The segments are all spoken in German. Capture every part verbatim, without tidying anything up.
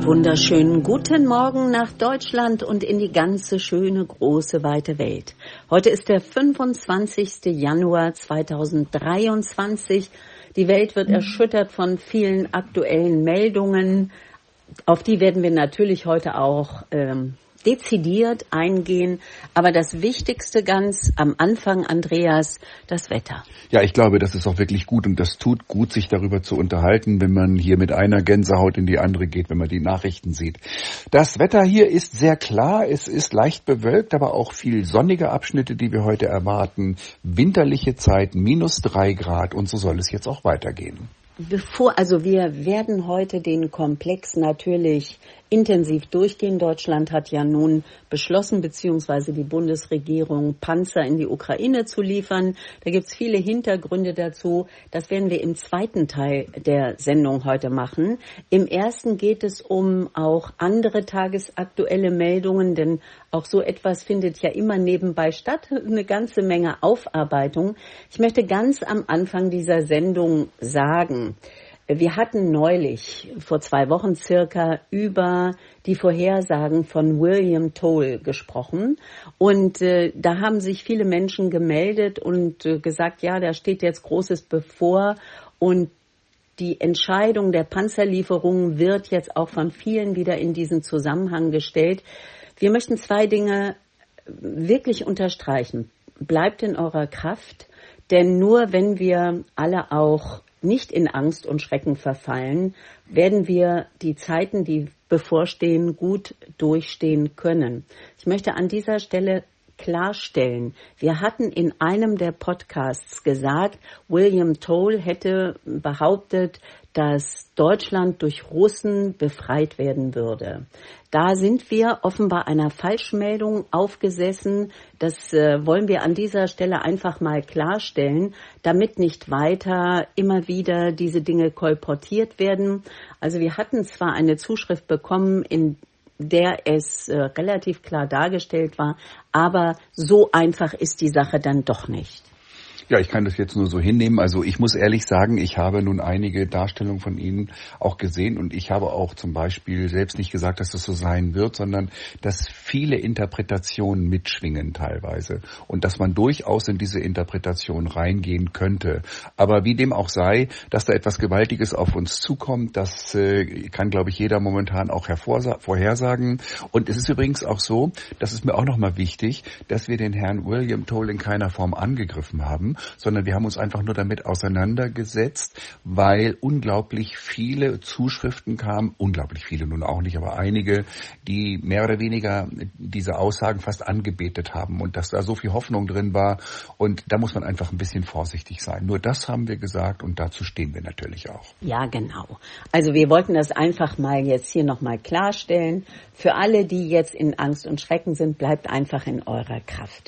Einen wunderschönen guten Morgen nach Deutschland und in die ganze schöne, große, weite Welt. Heute ist der fünfundzwanzigster Januar zweitausenddreiundzwanzig. Die Welt wird erschüttert von vielen aktuellen Meldungen. Auf die werden wir natürlich heute auch ähm, dezidiert eingehen. Aber das Wichtigste ganz am Anfang, Andreas, das Wetter. Ja, ich glaube, das ist auch wirklich gut und das tut gut, sich darüber zu unterhalten, wenn man hier mit einer Gänsehaut in die andere geht, wenn man die Nachrichten sieht. Das Wetter hier ist sehr klar, es ist leicht bewölkt, aber auch viel sonnige Abschnitte, die wir heute erwarten. Winterliche Zeit, minus drei Grad und so soll es jetzt auch weitergehen. Bevor, also wir werden heute den Komplex natürlich intensiv durchgehen. Deutschland hat ja nun beschlossen, beziehungsweise die Bundesregierung, Panzer in die Ukraine zu liefern. Da gibt es viele Hintergründe dazu. Das werden wir im zweiten Teil der Sendung heute machen. Im ersten geht es um auch andere tagesaktuelle Meldungen, denn auch so etwas findet ja immer nebenbei statt. Eine ganze Menge Aufarbeitung. Ich möchte ganz am Anfang dieser Sendung sagen, wir hatten neulich, vor zwei Wochen circa, über die Vorhersagen von William Toll gesprochen. Und äh, da haben sich viele Menschen gemeldet und äh, gesagt, ja, da steht jetzt Großes bevor. Und die Entscheidung der Panzerlieferungen wird jetzt auch von vielen wieder in diesen Zusammenhang gestellt. Wir möchten zwei Dinge wirklich unterstreichen. Bleibt in eurer Kraft, denn nur wenn wir alle auch nicht in Angst und Schrecken verfallen, werden wir die Zeiten, die bevorstehen, gut durchstehen können. Ich möchte an dieser Stelle klarstellen, wir hatten in einem der Podcasts gesagt, William Toll hätte behauptet, dass Deutschland durch Russen befreit werden würde. Da sind wir offenbar einer Falschmeldung aufgesessen. Das äh, wollen wir an dieser Stelle einfach mal klarstellen, damit nicht weiter immer wieder diese Dinge kolportiert werden. Also wir hatten zwar eine Zuschrift bekommen, in der es äh, relativ klar dargestellt war, aber so einfach ist die Sache dann doch nicht. Ja, ich kann das jetzt nur so hinnehmen. Also ich muss ehrlich sagen, ich habe nun einige Darstellungen von Ihnen auch gesehen und ich habe auch zum Beispiel selbst nicht gesagt, dass das so sein wird, sondern dass viele Interpretationen mitschwingen teilweise und dass man durchaus in diese Interpretation reingehen könnte. Aber wie dem auch sei, dass da etwas Gewaltiges auf uns zukommt, das äh, kann, glaube ich, jeder momentan auch hervorsa- vorhersagen. Und es ist übrigens auch so, das ist mir auch nochmal wichtig, dass wir den Herrn William Toll in keiner Form angegriffen haben, sondern wir haben uns einfach nur damit auseinandergesetzt, weil unglaublich viele Zuschriften kamen, unglaublich viele nun auch nicht, aber einige, die mehr oder weniger diese Aussagen fast angebetet haben und dass da so viel Hoffnung drin war und da muss man einfach ein bisschen vorsichtig sein. Nur das haben wir gesagt und dazu stehen wir natürlich auch. Ja, genau. Also wir wollten das einfach mal jetzt hier nochmal klarstellen. Für alle, die jetzt in Angst und Schrecken sind, bleibt einfach in eurer Kraft.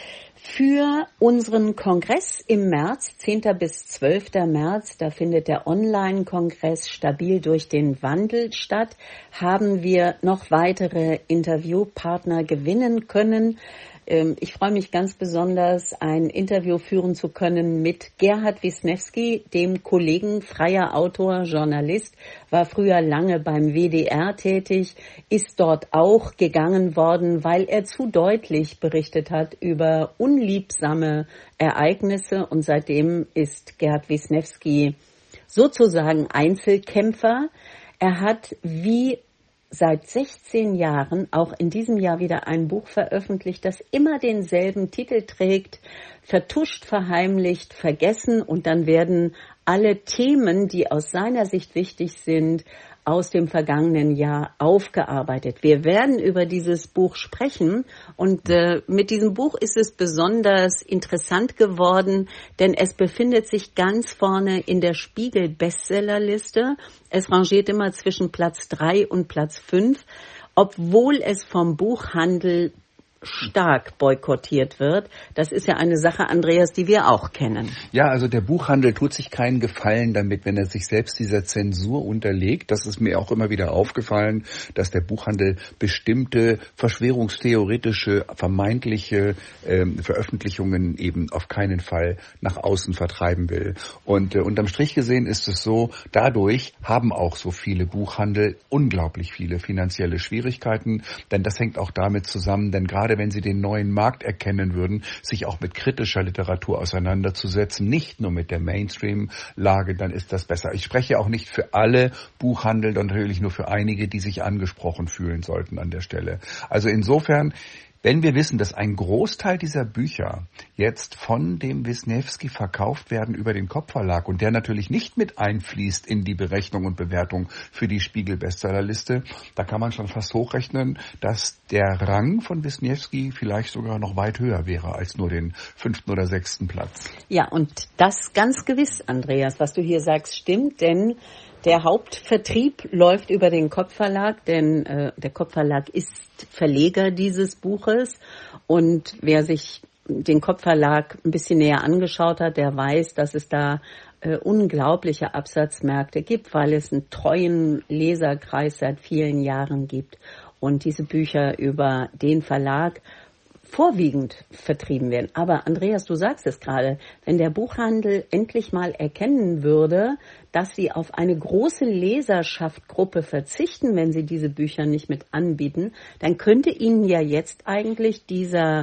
Für unseren Kongress im März, zehnter bis zwölfter März, da findet der Online-Kongress Stabil durch den Wandel statt, haben wir noch weitere Interviewpartner gewinnen können. Ich freue mich ganz besonders, ein Interview führen zu können mit Gerhard Wisniewski, dem Kollegen, freier Autor, Journalist, war früher lange beim W D R tätig, ist dort auch gegangen worden, weil er zu deutlich berichtet hat über unliebsame Ereignisse und seitdem ist Gerhard Wisniewski sozusagen Einzelkämpfer. Er hat wie seit sechzehn Jahren auch in diesem Jahr wieder ein Buch veröffentlicht, das immer denselben Titel trägt, vertuscht, verheimlicht, vergessen und dann werden alle Themen, die aus seiner Sicht wichtig sind, aus dem vergangenen Jahr aufgearbeitet. Wir werden über dieses Buch sprechen und äh, mit diesem Buch ist es besonders interessant geworden, denn es befindet sich ganz vorne in der Spiegel-Bestsellerliste. Es rangiert immer zwischen Platz drei und Platz fünf, obwohl es vom Buchhandel stark boykottiert wird. Das ist ja eine Sache, Andreas, die wir auch kennen. Ja, also der Buchhandel tut sich keinen Gefallen damit, wenn er sich selbst dieser Zensur unterlegt. Das ist mir auch immer wieder aufgefallen, dass der Buchhandel bestimmte verschwörungstheoretische, vermeintliche ähm, Veröffentlichungen eben auf keinen Fall nach außen vertreiben will. Und äh, unterm Strich gesehen ist es so, dadurch haben auch so viele Buchhandel unglaublich viele finanzielle Schwierigkeiten, denn das hängt auch damit zusammen, denn gerade wenn sie den neuen Markt erkennen würden, sich auch mit kritischer Literatur auseinanderzusetzen, nicht nur mit der Mainstream-Lage, dann ist das besser. Ich spreche auch nicht für alle Buchhandel, sondern natürlich nur für einige, die sich angesprochen fühlen sollten an der Stelle. Also insofern, wenn wir wissen, dass ein Großteil dieser Bücher jetzt von dem Wisniewski verkauft werden über den Kopfverlag und der natürlich nicht mit einfließt in die Berechnung und Bewertung für die Spiegel-Bestsellerliste, da kann man schon fast hochrechnen, dass der Rang von Wisniewski vielleicht sogar noch weit höher wäre als nur den fünften oder sechsten Platz. Ja, und das ganz gewiss, Andreas, was du hier sagst, stimmt, denn der Hauptvertrieb läuft über den Kopfverlag, denn äh, der Kopfverlag ist Verleger dieses Buches. Und wer sich den Kopfverlag ein bisschen näher angeschaut hat, der weiß, dass es da äh, unglaubliche Absatzmärkte gibt, weil es einen treuen Leserkreis seit vielen Jahren gibt und diese Bücher über den Verlag vorwiegend vertrieben werden. Aber Andreas, du sagst es gerade, wenn der Buchhandel endlich mal erkennen würde, dass sie auf eine große Leserschaftsgruppe verzichten, wenn sie diese Bücher nicht mit anbieten, dann könnte ihnen ja jetzt eigentlich dieser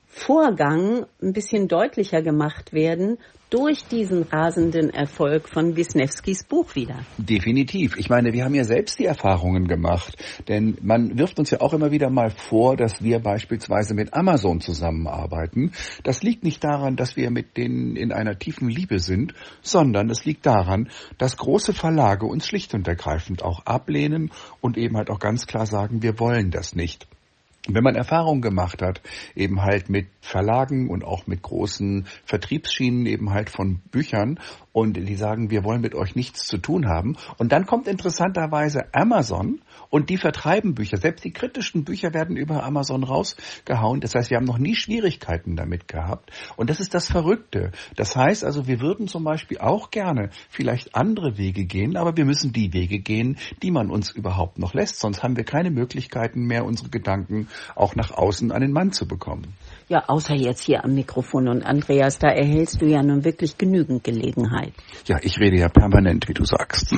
Vorgang ein bisschen deutlicher gemacht werden durch diesen rasenden Erfolg von Wisniewskis Buch wieder. Definitiv. Ich meine, wir haben ja selbst die Erfahrungen gemacht, denn man wirft uns ja auch immer wieder mal vor, dass wir beispielsweise mit Amazon zusammenarbeiten. Das liegt nicht daran, dass wir mit denen in einer tiefen Liebe sind, sondern es liegt daran, dass große Verlage uns schlicht und ergreifend auch ablehnen und eben halt auch ganz klar sagen, wir wollen das nicht. Wenn man Erfahrung gemacht hat, eben halt mit Verlagen und auch mit großen Vertriebsschienen eben halt von Büchern und die sagen, wir wollen mit euch nichts zu tun haben. Und dann kommt interessanterweise Amazon und die vertreiben Bücher. Selbst die kritischen Bücher werden über Amazon rausgehauen. Das heißt, wir haben noch nie Schwierigkeiten damit gehabt. Und das ist das Verrückte. Das heißt also, wir würden zum Beispiel auch gerne vielleicht andere Wege gehen, aber wir müssen die Wege gehen, die man uns überhaupt noch lässt. Sonst haben wir keine Möglichkeiten mehr, unsere Gedanken auch nach außen an den Mann zu bekommen. Ja, außer jetzt hier am Mikrofon. Und Andreas, da erhältst du ja nun wirklich genügend Gelegenheit. Ja, ich rede ja permanent, wie du sagst.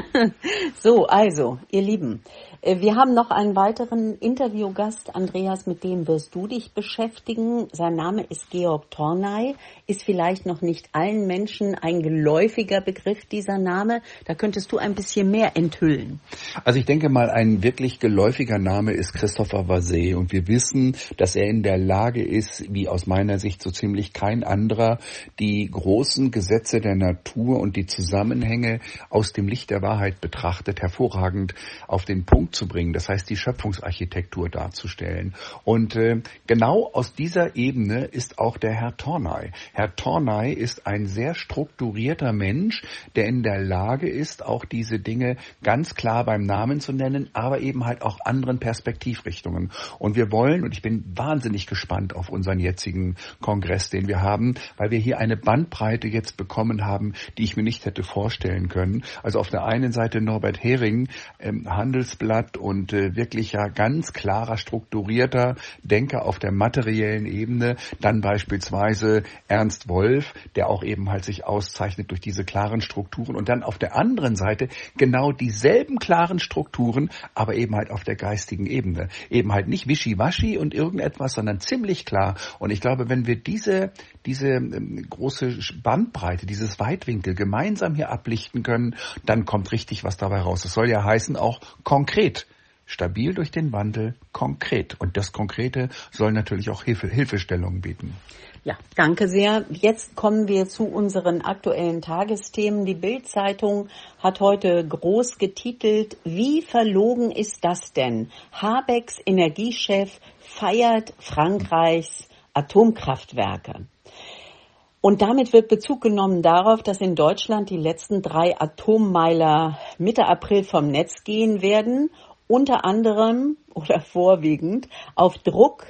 So, also, ihr Lieben, wir haben noch einen weiteren Interviewgast, Andreas, mit dem wirst du dich beschäftigen. Sein Name ist Georg Tornay, ist vielleicht noch nicht allen Menschen ein geläufiger Begriff, dieser Name. Da könntest du ein bisschen mehr enthüllen. Also ich denke mal, ein wirklich geläufiger Name ist Christopher Vasset und wir wissen, dass er in der Lage ist, wie aus meiner Sicht so ziemlich kein anderer, die großen Gesetze der Natur und die Zusammenhänge aus dem Licht der Wahrheit betrachtet, hervorragend auf den Punkt zu bringen. Das heißt, die Schöpfungsarchitektur darzustellen. Und äh, genau aus dieser Ebene ist auch der Herr Tornay. Herr Tornay ist ein sehr strukturierter Mensch, der in der Lage ist, auch diese Dinge ganz klar beim Namen zu nennen, aber eben halt auch anderen Perspektivrichtungen. Und wir wollen, und ich bin wahnsinnig gespannt auf unseren jetzigen Kongress, den wir haben, weil wir hier eine Bandbreite jetzt bekommen haben, die ich mir nicht hätte vorstellen können. Also auf der einen Seite Norbert Hering, ähm, Handelsblatt und äh, wirklich ja ganz klarer, strukturierter Denker auf der materiellen Ebene. Dann beispielsweise Ernst Wolf, der auch eben halt sich auszeichnet durch diese klaren Strukturen. Und dann auf der anderen Seite genau dieselben klaren Strukturen, aber eben halt auf der geistigen Ebene. Eben halt nicht wischiwaschi und irgendetwas, sondern ziemlich klar. Und ich glaube, wenn wir diese, diese ähm, große Bandbreite, dieses Weitwinkel gemeinsam hier ablichten können, dann kommt richtig was dabei raus. Es soll ja heißen, auch konkret. Stabil durch den Wandel, konkret. Und das Konkrete soll natürlich auch Hilfe, Hilfestellungen bieten. Ja, danke sehr. Jetzt kommen wir zu unseren aktuellen Tagesthemen. Die Bild-Zeitung hat heute groß getitelt, wie verlogen ist das denn? Habecks Energiechef feiert Frankreichs Atomkraftwerke. Und damit wird Bezug genommen darauf, dass in Deutschland die letzten drei Atommeiler Mitte April vom Netz gehen werden, unter anderem oder vorwiegend auf Druck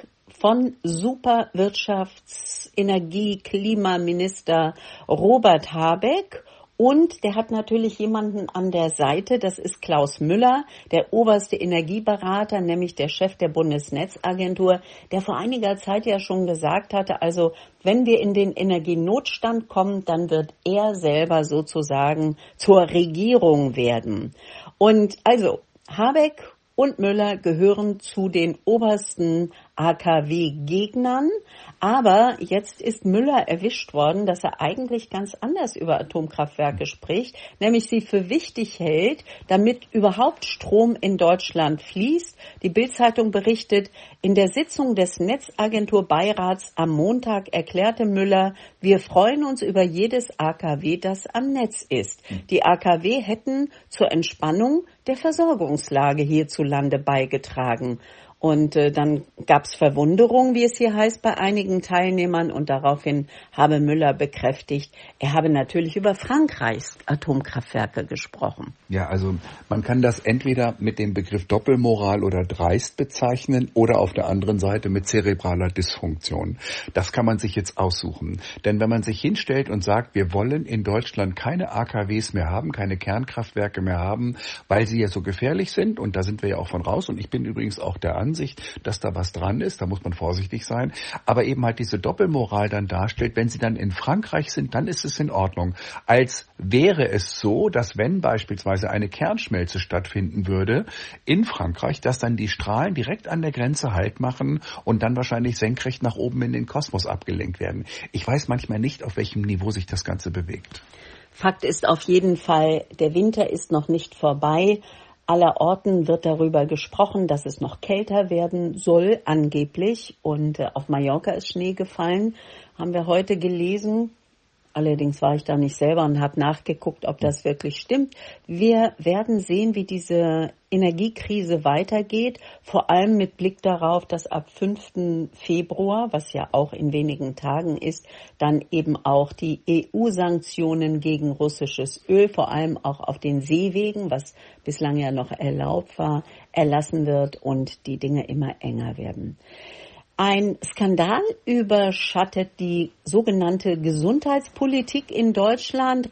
von Superwirtschafts-, Energie-, Klimaminister Robert Habeck. Und der hat natürlich jemanden an der Seite, das ist Klaus Müller, der oberste Energieberater, nämlich der Chef der Bundesnetzagentur, der vor einiger Zeit ja schon gesagt hatte, also wenn wir in den Energienotstand kommen, dann wird er selber sozusagen zur Regierung werden. Und also Habeck und Müller gehören zu den obersten A K W-Gegnern. Aber jetzt ist Müller erwischt worden, dass er eigentlich ganz anders über Atomkraftwerke spricht, nämlich sie für wichtig hält, damit überhaupt Strom in Deutschland fließt. Die Bild-Zeitung berichtet, in der Sitzung des Netzagenturbeirats am Montag erklärte Müller, wir freuen uns über jedes A K W, das am Netz ist. Die A K W hätten zur Entspannung der Versorgungslage hierzulande beigetragen. Und äh, dann gab es Verwunderung, wie es hier heißt, bei einigen Teilnehmern. Und daraufhin habe Müller bekräftigt, er habe natürlich über Frankreichs Atomkraftwerke gesprochen. Ja, also man kann das entweder mit dem Begriff Doppelmoral oder dreist bezeichnen oder auf der anderen Seite mit zerebraler Dysfunktion. Das kann man sich jetzt aussuchen. Denn wenn man sich hinstellt und sagt, wir wollen in Deutschland keine A K Ws mehr haben, keine Kernkraftwerke mehr haben, weil sie ja so gefährlich sind, und da sind wir ja auch von raus, und ich bin übrigens auch der Ansicht, dass da was dran ist, da muss man vorsichtig sein, aber eben halt diese Doppelmoral dann darstellt, wenn sie dann in Frankreich sind, dann ist es in Ordnung. Als wäre es so, dass wenn beispielsweise eine Kernschmelze stattfinden würde in Frankreich, dass dann die Strahlen direkt an der Grenze Halt machen und dann wahrscheinlich senkrecht nach oben in den Kosmos abgelenkt werden. Ich weiß manchmal nicht, auf welchem Niveau sich das Ganze bewegt. Fakt ist auf jeden Fall, der Winter ist noch nicht vorbei. Allerorten wird darüber gesprochen, dass es noch kälter werden soll, angeblich. Und äh, auf Mallorca ist Schnee gefallen, haben wir heute gelesen. Allerdings war ich da nicht selber und habe nachgeguckt, ob das wirklich stimmt. Wir werden sehen, wie diese Energiekrise weitergeht, vor allem mit Blick darauf, dass ab fünften Februar, was ja auch in wenigen Tagen ist, dann eben auch die E U-Sanktionen gegen russisches Öl, vor allem auch auf den Seewegen, was bislang ja noch erlaubt war, erlassen wird und die Dinge immer enger werden. Ein Skandal überschattet die sogenannte Gesundheitspolitik in Deutschland,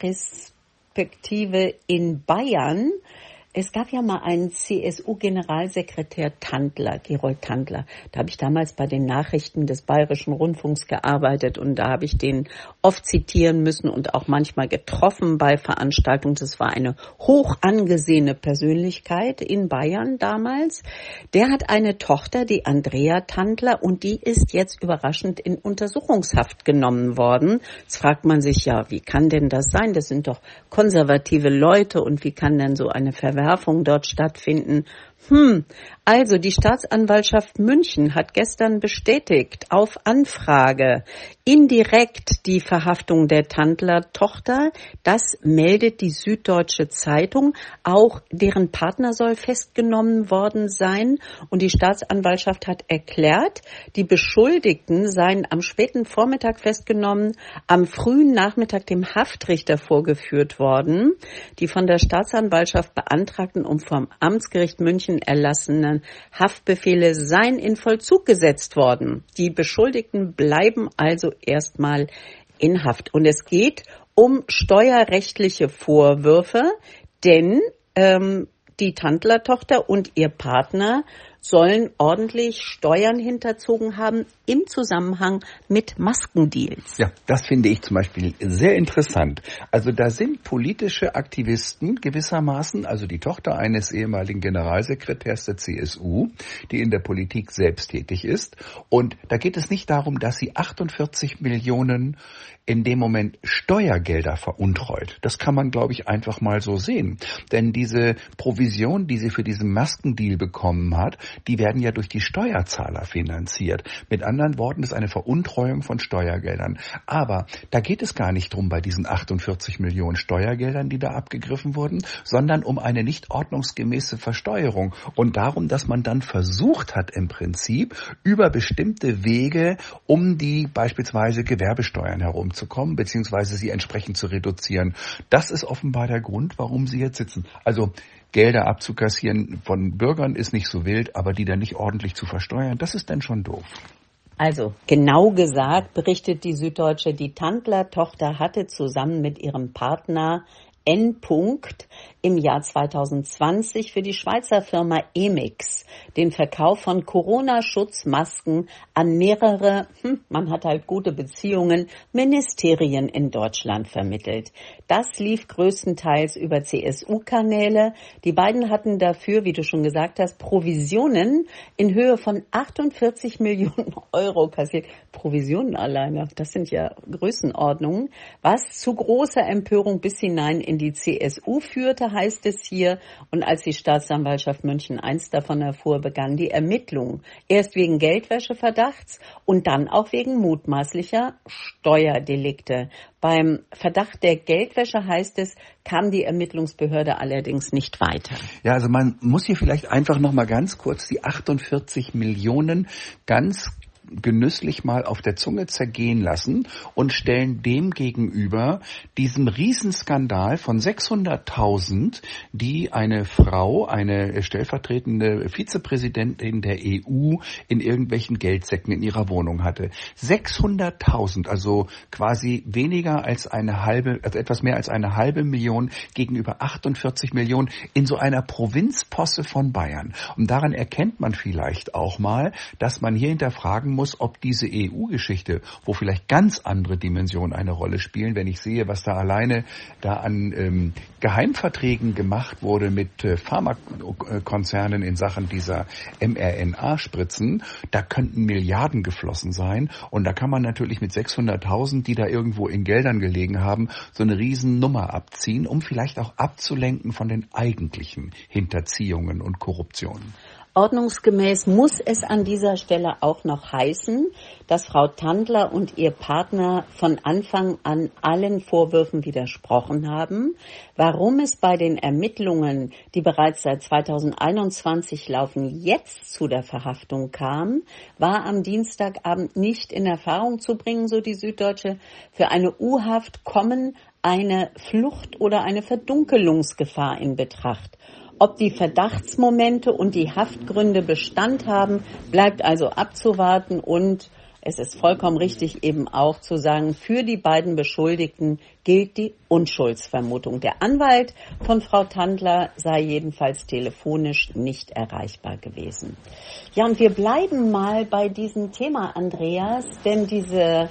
respektive in Bayern. Es gab ja mal einen C S U-Generalsekretär Tandler, Gerold Tandler. Da habe ich damals bei den Nachrichten des Bayerischen Rundfunks gearbeitet und da habe ich den oft zitieren müssen und auch manchmal getroffen bei Veranstaltungen. Das war eine hoch angesehene Persönlichkeit in Bayern damals. Der hat eine Tochter, die Andrea Tandler, und die ist jetzt überraschend in Untersuchungshaft genommen worden. Jetzt fragt man sich ja, wie kann denn das sein? Das sind doch konservative Leute und wie kann denn so eine Verwerfung dort stattfinden? Hm, also die Staatsanwaltschaft München hat gestern bestätigt, auf Anfrage, indirekt die Verhaftung der Tandler-Tochter. Das meldet die Süddeutsche Zeitung. Auch deren Partner soll festgenommen worden sein. Und die Staatsanwaltschaft hat erklärt, die Beschuldigten seien am späten Vormittag festgenommen, am frühen Nachmittag dem Haftrichter vorgeführt worden. Die von der Staatsanwaltschaft beantragten und vom Amtsgericht München erlassenen Haftbefehle seien in Vollzug gesetzt worden. Die Beschuldigten bleiben also erstmal in Haft. Und es geht um steuerrechtliche Vorwürfe, denn ähm, die Tandler-Tochter und ihr Partner sollen ordentlich Steuern hinterzogen haben im Zusammenhang mit Maskendeals. Ja, das finde ich zum Beispiel sehr interessant. Also da sind politische Aktivisten gewissermaßen, also die Tochter eines ehemaligen Generalsekretärs der C S U, die in der Politik selbst tätig ist. Und da geht es nicht darum, dass sie achtundvierzig Millionen in dem Moment Steuergelder veruntreut. Das kann man, glaube ich, einfach mal so sehen. Denn diese Provision, die sie für diesen Maskendeal bekommen hat, die werden ja durch die Steuerzahler finanziert. Mit anderen Worten, das ist eine Veruntreuung von Steuergeldern. Aber da geht es gar nicht drum bei diesen achtundvierzig Millionen Steuergeldern, die da abgegriffen wurden, sondern um eine nicht ordnungsgemäße Versteuerung und darum, dass man dann versucht hat, im Prinzip über bestimmte Wege, um die beispielsweise Gewerbesteuern herumzukommen, beziehungsweise sie entsprechend zu reduzieren. Das ist offenbar der Grund, warum sie jetzt sitzen. Also Gelder abzukassieren von Bürgern ist nicht so wild, aber die dann nicht ordentlich zu versteuern, das ist dann schon doof. Also genau gesagt berichtet die Süddeutsche, die Tandler-Tochter hatte zusammen mit ihrem Partner N. im Jahr zwanzig zwanzig für die Schweizer Firma Emix den Verkauf von Corona-Schutzmasken an mehrere, hm, man hat halt gute Beziehungen, Ministerien in Deutschland vermittelt. Das lief größtenteils über C S U-Kanäle. Die beiden hatten dafür, wie du schon gesagt hast, Provisionen in Höhe von achtundvierzig Millionen Euro kassiert. Provisionen alleine, das sind ja Größenordnungen, was zu großer Empörung bis hinein in die C S U führte, heißt es hier. Und als die Staatsanwaltschaft München eins davon erfuhr, begannen die Ermittlungen. Erst wegen Geldwäscheverdachts und dann auch wegen mutmaßlicher Steuerdelikte. Beim Verdacht der Geldwäsche, heißt es, kam die Ermittlungsbehörde allerdings nicht weiter. Ja, also man muss hier vielleicht einfach noch mal ganz kurz die achtundvierzig Millionen ganz genüsslich mal auf der Zunge zergehen lassen und stellen dem gegenüber diesen Riesenskandal von sechshunderttausend, die eine Frau, eine stellvertretende Vizepräsidentin der E U in irgendwelchen Geldsäcken in ihrer Wohnung hatte. sechshunderttausend, also quasi weniger als eine halbe, also etwas mehr als eine halbe Million gegenüber achtundvierzig Millionen in so einer Provinzposse von Bayern. Und daran erkennt man vielleicht auch mal, dass man hier hinterfragen muss, ob diese E U-Geschichte, wo vielleicht ganz andere Dimensionen eine Rolle spielen, wenn ich sehe, was da alleine da an ähm, Geheimverträgen gemacht wurde mit äh, Pharmakonzernen in Sachen dieser mRNA-Spritzen, da könnten Milliarden geflossen sein. Und da kann man natürlich mit sechshunderttausend, die da irgendwo in Geldern gelegen haben, so eine Riesennummer abziehen, um vielleicht auch abzulenken von den eigentlichen Hinterziehungen und Korruptionen. Ordnungsgemäß muss es an dieser Stelle auch noch heißen, dass Frau Tandler und ihr Partner von Anfang an allen Vorwürfen widersprochen haben. Warum es bei den Ermittlungen, die bereits seit zweitausendeinundzwanzig laufen, jetzt zu der Verhaftung kam, war am Dienstagabend nicht in Erfahrung zu bringen, so die Süddeutsche. Für eine U-Haft kommen eine Flucht oder eine Verdunkelungsgefahr in Betracht. Ob die Verdachtsmomente und die Haftgründe Bestand haben, bleibt also abzuwarten. Und es ist vollkommen richtig eben auch zu sagen, für die beiden Beschuldigten gilt die Unschuldsvermutung. Der Anwalt von Frau Tandler sei jedenfalls telefonisch nicht erreichbar gewesen. Ja, und wir bleiben mal bei diesem Thema, Andreas, denn diese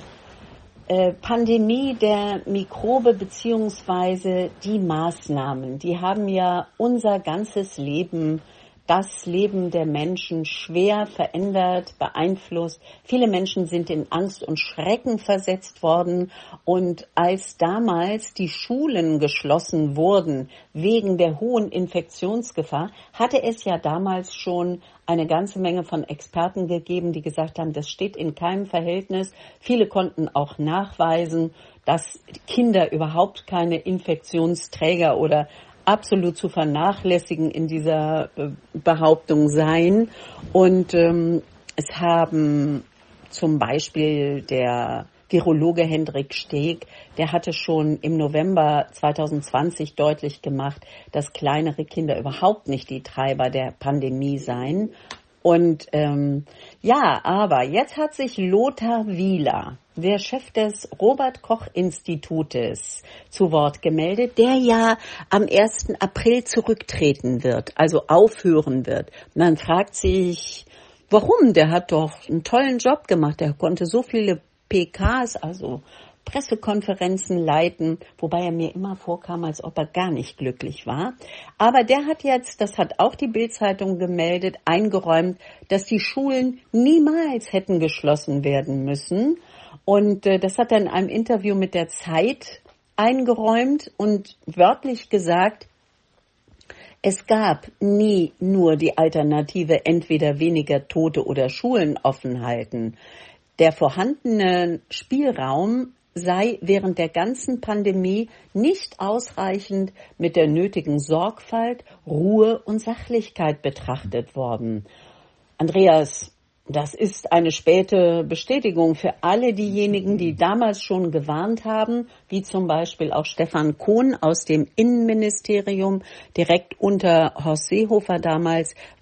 Pandemie der Mikrobe beziehungsweise die Maßnahmen, die haben ja unser ganzes Leben, das Leben der Menschen schwer verändert, beeinflusst. Viele Menschen sind in Angst und Schrecken versetzt worden. Und als damals die Schulen geschlossen wurden wegen der hohen Infektionsgefahr, hatte es ja damals schon eine ganze Menge von Experten gegeben, die gesagt haben, das steht in keinem Verhältnis. Viele konnten auch nachweisen, dass Kinder überhaupt keine Infektionsträger oder absolut zu vernachlässigen in dieser Behauptung seien. Und ähm, es haben zum Beispiel der Virologe Hendrik Steg, der hatte schon im November zwanzig zwanzig deutlich gemacht, dass kleinere Kinder überhaupt nicht die Treiber der Pandemie seien. Und ähm, ja, aber jetzt hat sich Lothar Wieler, der Chef des Robert-Koch-Institutes, zu Wort gemeldet, der ja am ersten April zurücktreten wird, also aufhören wird. Man fragt sich, warum? Der hat doch einen tollen Job gemacht, der konnte so viele P Ks, also Pressekonferenzen leiten, wobei er mir immer vorkam, als ob er gar nicht glücklich war. Aber der hat jetzt, das hat auch die Bild-Zeitung gemeldet, eingeräumt, dass die Schulen niemals hätten geschlossen werden müssen. Und äh, das hat er in einem Interview mit der Zeit eingeräumt und wörtlich gesagt, es gab nie nur die Alternative, entweder weniger Tote oder Schulen offen halten. Der vorhandene Spielraum sei während der ganzen Pandemie nicht ausreichend mit der nötigen Sorgfalt, Ruhe und Sachlichkeit betrachtet worden. Andreas, das ist eine späte Bestätigung für alle diejenigen, die damals schon gewarnt haben, wie zum Beispiel auch Stefan Kohn aus dem Innenministerium, direkt unter Horst Seehofer damals.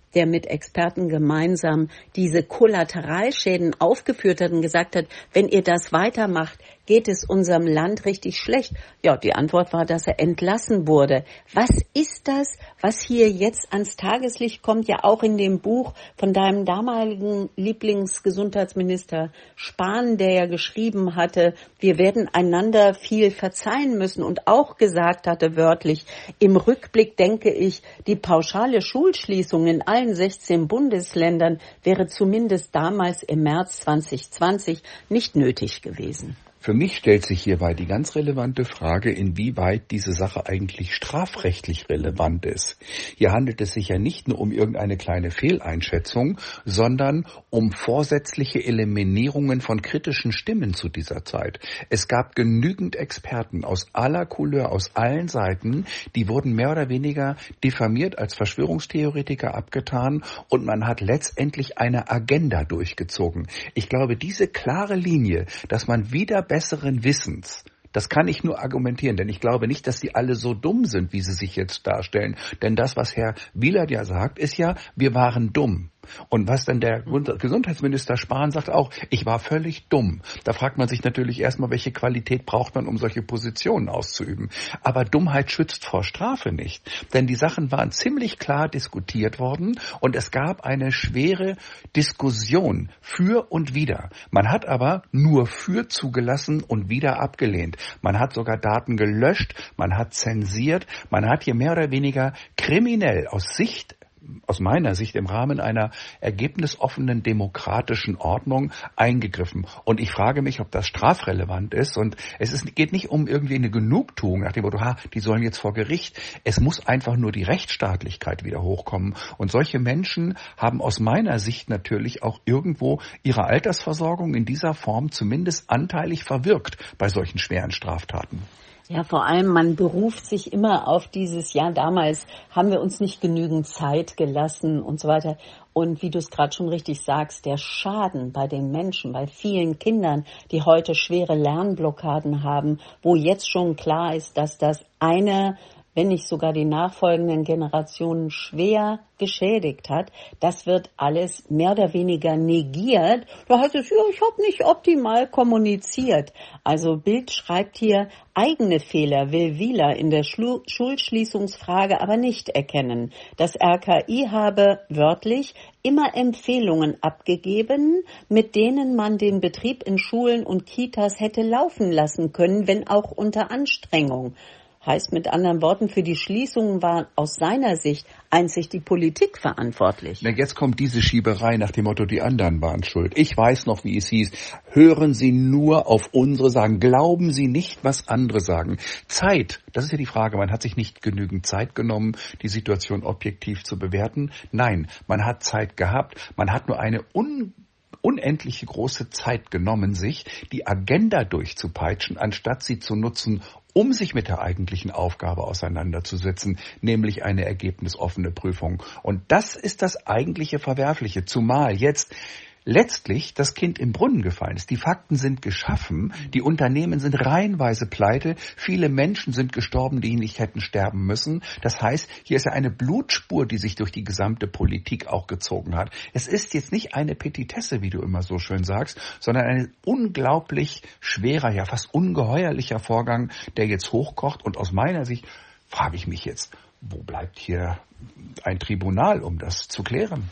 der mit Experten gemeinsam diese Kollateralschäden aufgeführt hat und gesagt hat, wenn ihr das weitermacht, geht es unserem Land richtig schlecht? Ja, die Antwort war, dass er entlassen wurde. Was ist das, was hier jetzt ans Tageslicht kommt, ja auch in dem Buch von deinem damaligen Lieblingsgesundheitsminister Spahn, der ja geschrieben hatte, wir werden einander viel verzeihen müssen und auch gesagt hatte wörtlich, im Rückblick denke ich, die pauschale Schulschließung in allen sechzehn Bundesländern wäre zumindest damals im März zwanzig zwanzig nicht nötig gewesen. Für mich stellt sich hierbei die ganz relevante Frage, inwieweit diese Sache eigentlich strafrechtlich relevant ist. Hier handelt es sich ja nicht nur um irgendeine kleine Fehleinschätzung, sondern um vorsätzliche Eliminierungen von kritischen Stimmen zu dieser Zeit. Es gab genügend Experten aus aller Couleur, aus allen Seiten, die wurden mehr oder weniger diffamiert, als Verschwörungstheoretiker abgetan und man hat letztendlich eine Agenda durchgezogen. Ich glaube, diese klare Linie, dass man wieder besseren Wissens, das kann ich nur argumentieren, denn ich glaube nicht, dass sie alle so dumm sind, wie sie sich jetzt darstellen. Denn das, was Herr Wielert ja sagt, ist ja, wir waren dumm. Und was dann der Gesundheitsminister Spahn sagt auch, ich war völlig dumm. Da fragt man sich natürlich erstmal, welche Qualität braucht man, um solche Positionen auszuüben. Aber Dummheit schützt vor Strafe nicht. Denn die Sachen waren ziemlich klar diskutiert worden und es gab eine schwere Diskussion für und wider. Man hat aber nur für zugelassen und wieder abgelehnt. Man hat sogar Daten gelöscht, man hat zensiert, man hat hier mehr oder weniger kriminell aus Sicht aus meiner Sicht im Rahmen einer ergebnisoffenen demokratischen Ordnung eingegriffen. Und ich frage mich, ob das strafrelevant ist. Und es ist, geht nicht um irgendwie eine Genugtuung nach dem Motto, ha, die sollen jetzt vor Gericht. Es muss einfach nur die Rechtsstaatlichkeit wieder hochkommen. Und solche Menschen haben aus meiner Sicht natürlich auch irgendwo ihre Altersversorgung in dieser Form zumindest anteilig verwirkt bei solchen schweren Straftaten. Ja, vor allem, man beruft sich immer auf dieses, ja, damals haben wir uns nicht genügend Zeit gelassen und so weiter. Und wie du es gerade schon richtig sagst, der Schaden bei den Menschen, bei vielen Kindern, die heute schwere Lernblockaden haben, wo jetzt schon klar ist, dass das eine, wenn nicht sogar die nachfolgenden Generationen schwer geschädigt hat, das wird alles mehr oder weniger negiert. Da heißt es, ja, ich habe nicht optimal kommuniziert. Also Bild schreibt hier, eigene Fehler will Wieler in der Schlu- Schulschließungsfrage aber nicht erkennen. Das R K I habe wörtlich immer Empfehlungen abgegeben, mit denen man den Betrieb in Schulen und Kitas hätte laufen lassen können, wenn auch unter Anstrengung. Heißt mit anderen Worten, für die Schließungen war aus seiner Sicht einzig die Politik verantwortlich. Na, jetzt kommt diese Schieberei nach dem Motto, die anderen waren schuld. Ich weiß noch, wie es hieß, hören Sie nur auf unsere Sagen, glauben Sie nicht, was andere sagen. Zeit, das ist ja die Frage, man hat sich nicht genügend Zeit genommen, die Situation objektiv zu bewerten. Nein, man hat Zeit gehabt, man hat nur eine un unendliche große Zeit genommen, sich die Agenda durchzupeitschen, anstatt sie zu nutzen, um sich mit der eigentlichen Aufgabe auseinanderzusetzen, nämlich eine ergebnisoffene Prüfung. Und das ist das eigentliche Verwerfliche, zumal jetzt letztlich das Kind im Brunnen gefallen ist. Die Fakten sind geschaffen, die Unternehmen sind reihenweise pleite, viele Menschen sind gestorben, die nicht hätten sterben müssen. Das heißt, hier ist ja eine Blutspur, die sich durch die gesamte Politik auch gezogen hat. Es ist jetzt nicht eine Petitesse, wie du immer so schön sagst, sondern ein unglaublich schwerer, ja fast ungeheuerlicher Vorgang, der jetzt hochkocht. Und aus meiner Sicht frage ich mich jetzt, wo bleibt hier ein Tribunal, um das zu klären?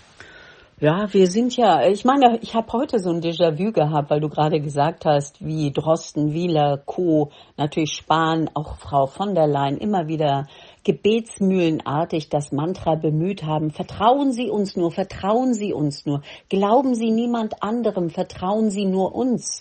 Ja, wir sind ja, ich meine, ich habe heute so ein Déjà-vu gehabt, weil du gerade gesagt hast, wie Drosten, Wieler, Co., natürlich Spahn, auch Frau von der Leyen immer wieder gebetsmühlenartig das Mantra bemüht haben, vertrauen Sie uns nur, vertrauen Sie uns nur, glauben Sie niemand anderem, vertrauen Sie nur uns.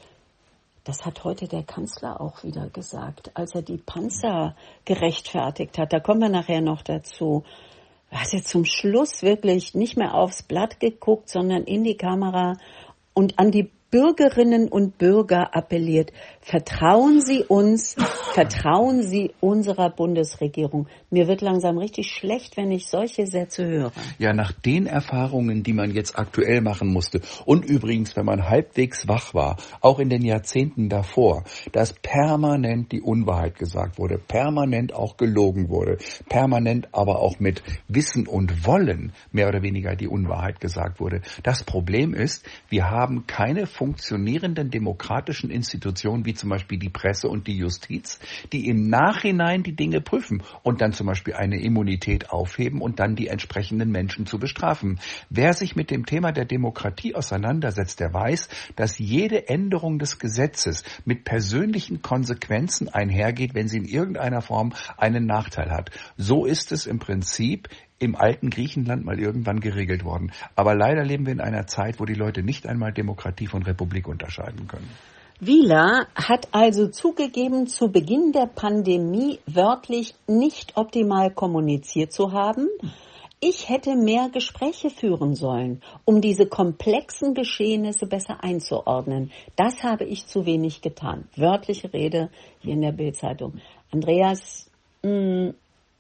Das hat heute der Kanzler auch wieder gesagt, als er die Panzer gerechtfertigt hat. Da kommen wir nachher noch dazu. Er hat ja zum Schluss wirklich nicht mehr aufs Blatt geguckt, sondern in die Kamera und an die Bürgerinnen und Bürger appelliert. Vertrauen Sie uns, vertrauen Sie unserer Bundesregierung. Mir wird langsam richtig schlecht, wenn ich solche Sätze höre. Ja, nach den Erfahrungen, die man jetzt aktuell machen musste und übrigens, wenn man halbwegs wach war, auch in den Jahrzehnten davor, dass permanent die Unwahrheit gesagt wurde, permanent auch gelogen wurde, permanent aber auch mit Wissen und Wollen mehr oder weniger die Unwahrheit gesagt wurde. Das Problem ist, wir haben keine funktionierenden demokratischen Institutionen wie zum Beispiel die Presse und die Justiz, die im Nachhinein die Dinge prüfen und dann zum Beispiel eine Immunität aufheben und dann die entsprechenden Menschen zu bestrafen. Wer sich mit dem Thema der Demokratie auseinandersetzt, der weiß, dass jede Änderung des Gesetzes mit persönlichen Konsequenzen einhergeht, wenn sie in irgendeiner Form einen Nachteil hat. So ist es im Prinzip im alten Griechenland mal irgendwann geregelt worden. Aber leider leben wir in einer Zeit, wo die Leute nicht einmal Demokratie von Republik unterscheiden können. Wieler hat also zugegeben, zu Beginn der Pandemie wörtlich nicht optimal kommuniziert zu haben. Ich hätte mehr Gespräche führen sollen, um diese komplexen Geschehnisse besser einzuordnen. Das habe ich zu wenig getan. Wörtliche Rede hier in der Bild-Zeitung. Andreas, mh,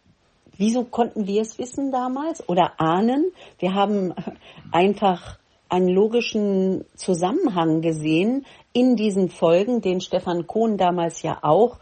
wieso konnten wir es wissen damals oder ahnen? Wir haben einfach einen logischen Zusammenhang gesehen in diesen Folgen, den Stefan Kohn damals ja auch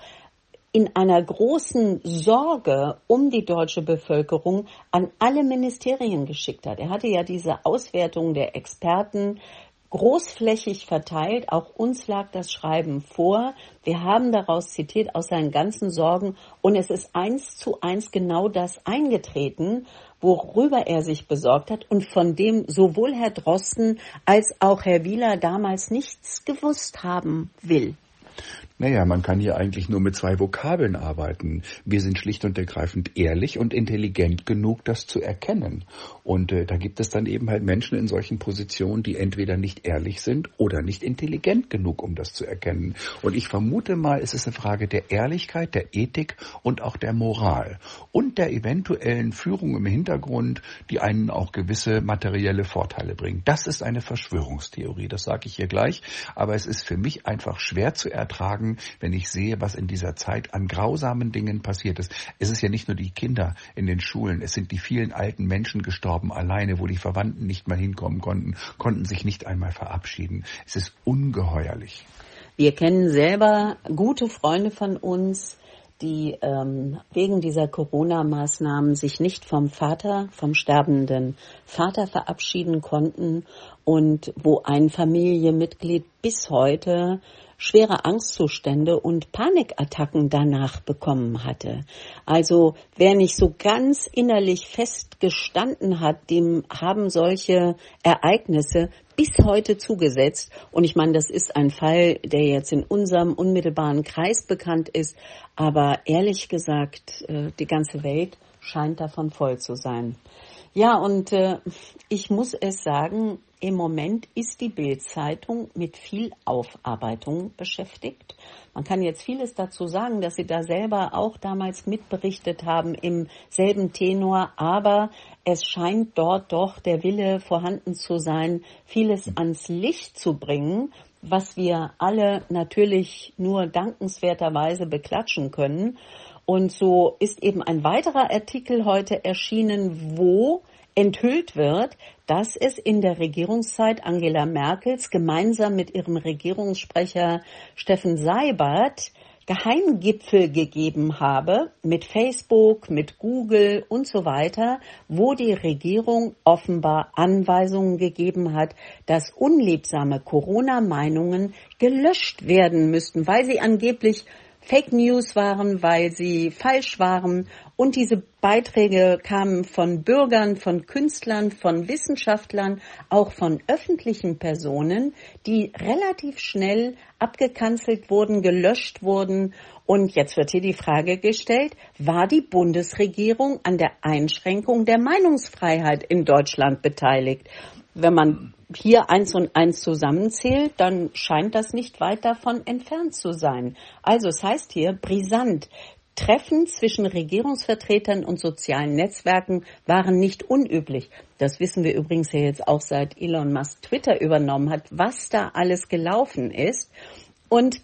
in einer großen Sorge um die deutsche Bevölkerung an alle Ministerien geschickt hat. Er hatte ja diese Auswertung der Experten großflächig verteilt. Auch uns lag das Schreiben vor. Wir haben daraus zitiert aus seinen ganzen Sorgen und es ist eins zu eins genau das eingetreten, worüber er sich besorgt hat und von dem sowohl Herr Drosten als auch Herr Wieler damals nichts gewusst haben will. Naja, man kann hier eigentlich nur mit zwei Vokabeln arbeiten. Wir sind schlicht und ergreifend ehrlich und intelligent genug, das zu erkennen. Und äh, da gibt es dann eben halt Menschen in solchen Positionen, die entweder nicht ehrlich sind oder nicht intelligent genug, um das zu erkennen. Und ich vermute mal, es ist eine Frage der Ehrlichkeit, der Ethik und auch der Moral. Und der eventuellen Führung im Hintergrund, die einen auch gewisse materielle Vorteile bringt. Das ist eine Verschwörungstheorie, das sage ich hier gleich. Aber es ist für mich einfach schwer zu ertragen, wenn ich sehe, was in dieser Zeit an grausamen Dingen passiert ist. Es ist ja nicht nur die Kinder in den Schulen, es sind die vielen alten Menschen gestorben alleine, wo die Verwandten nicht mal hinkommen konnten, konnten sich nicht einmal verabschieden. Es ist ungeheuerlich. Wir kennen selber gute Freunde von uns, die ähm, wegen dieser Corona-Maßnahmen sich nicht vom Vater, vom sterbenden Vater verabschieden konnten und wo ein Familienmitglied bis heute schwere Angstzustände und Panikattacken danach bekommen hatte. Also wer nicht so ganz innerlich fest gestanden hat, dem haben solche Ereignisse bis heute zugesetzt. Und ich meine, das ist ein Fall, der jetzt in unserem unmittelbaren Kreis bekannt ist. Aber ehrlich gesagt, die ganze Welt scheint davon voll zu sein. Ja, und äh, ich muss es sagen, im Moment ist die Bild-Zeitung mit viel Aufarbeitung beschäftigt. Man kann jetzt vieles dazu sagen, dass sie da selber auch damals mitberichtet haben im selben Tenor, aber es scheint dort doch der Wille vorhanden zu sein, vieles ans Licht zu bringen, was wir alle natürlich nur dankenswerterweise beklatschen können. Und so ist eben ein weiterer Artikel heute erschienen, wo enthüllt wird, dass es in der Regierungszeit Angela Merkels gemeinsam mit ihrem Regierungssprecher Steffen Seibert Geheimgipfel gegeben habe mit Facebook, mit Google und so weiter, wo die Regierung offenbar Anweisungen gegeben hat, dass unliebsame Corona-Meinungen gelöscht werden müssten, weil sie angeblich Fake News waren, weil sie falsch waren. Und diese Beiträge kamen von Bürgern, von Künstlern, von Wissenschaftlern, auch von öffentlichen Personen, die relativ schnell abgekanzelt wurden, gelöscht wurden. Und jetzt wird hier die Frage gestellt, war die Bundesregierung an der Einschränkung der Meinungsfreiheit in Deutschland beteiligt? Wenn man hier eins und eins zusammenzählt, dann scheint das nicht weit davon entfernt zu sein. Also es heißt hier brisant, Treffen zwischen Regierungsvertretern und sozialen Netzwerken waren nicht unüblich. Das wissen wir übrigens ja jetzt auch, seit Elon Musk Twitter übernommen hat, was da alles gelaufen ist. Und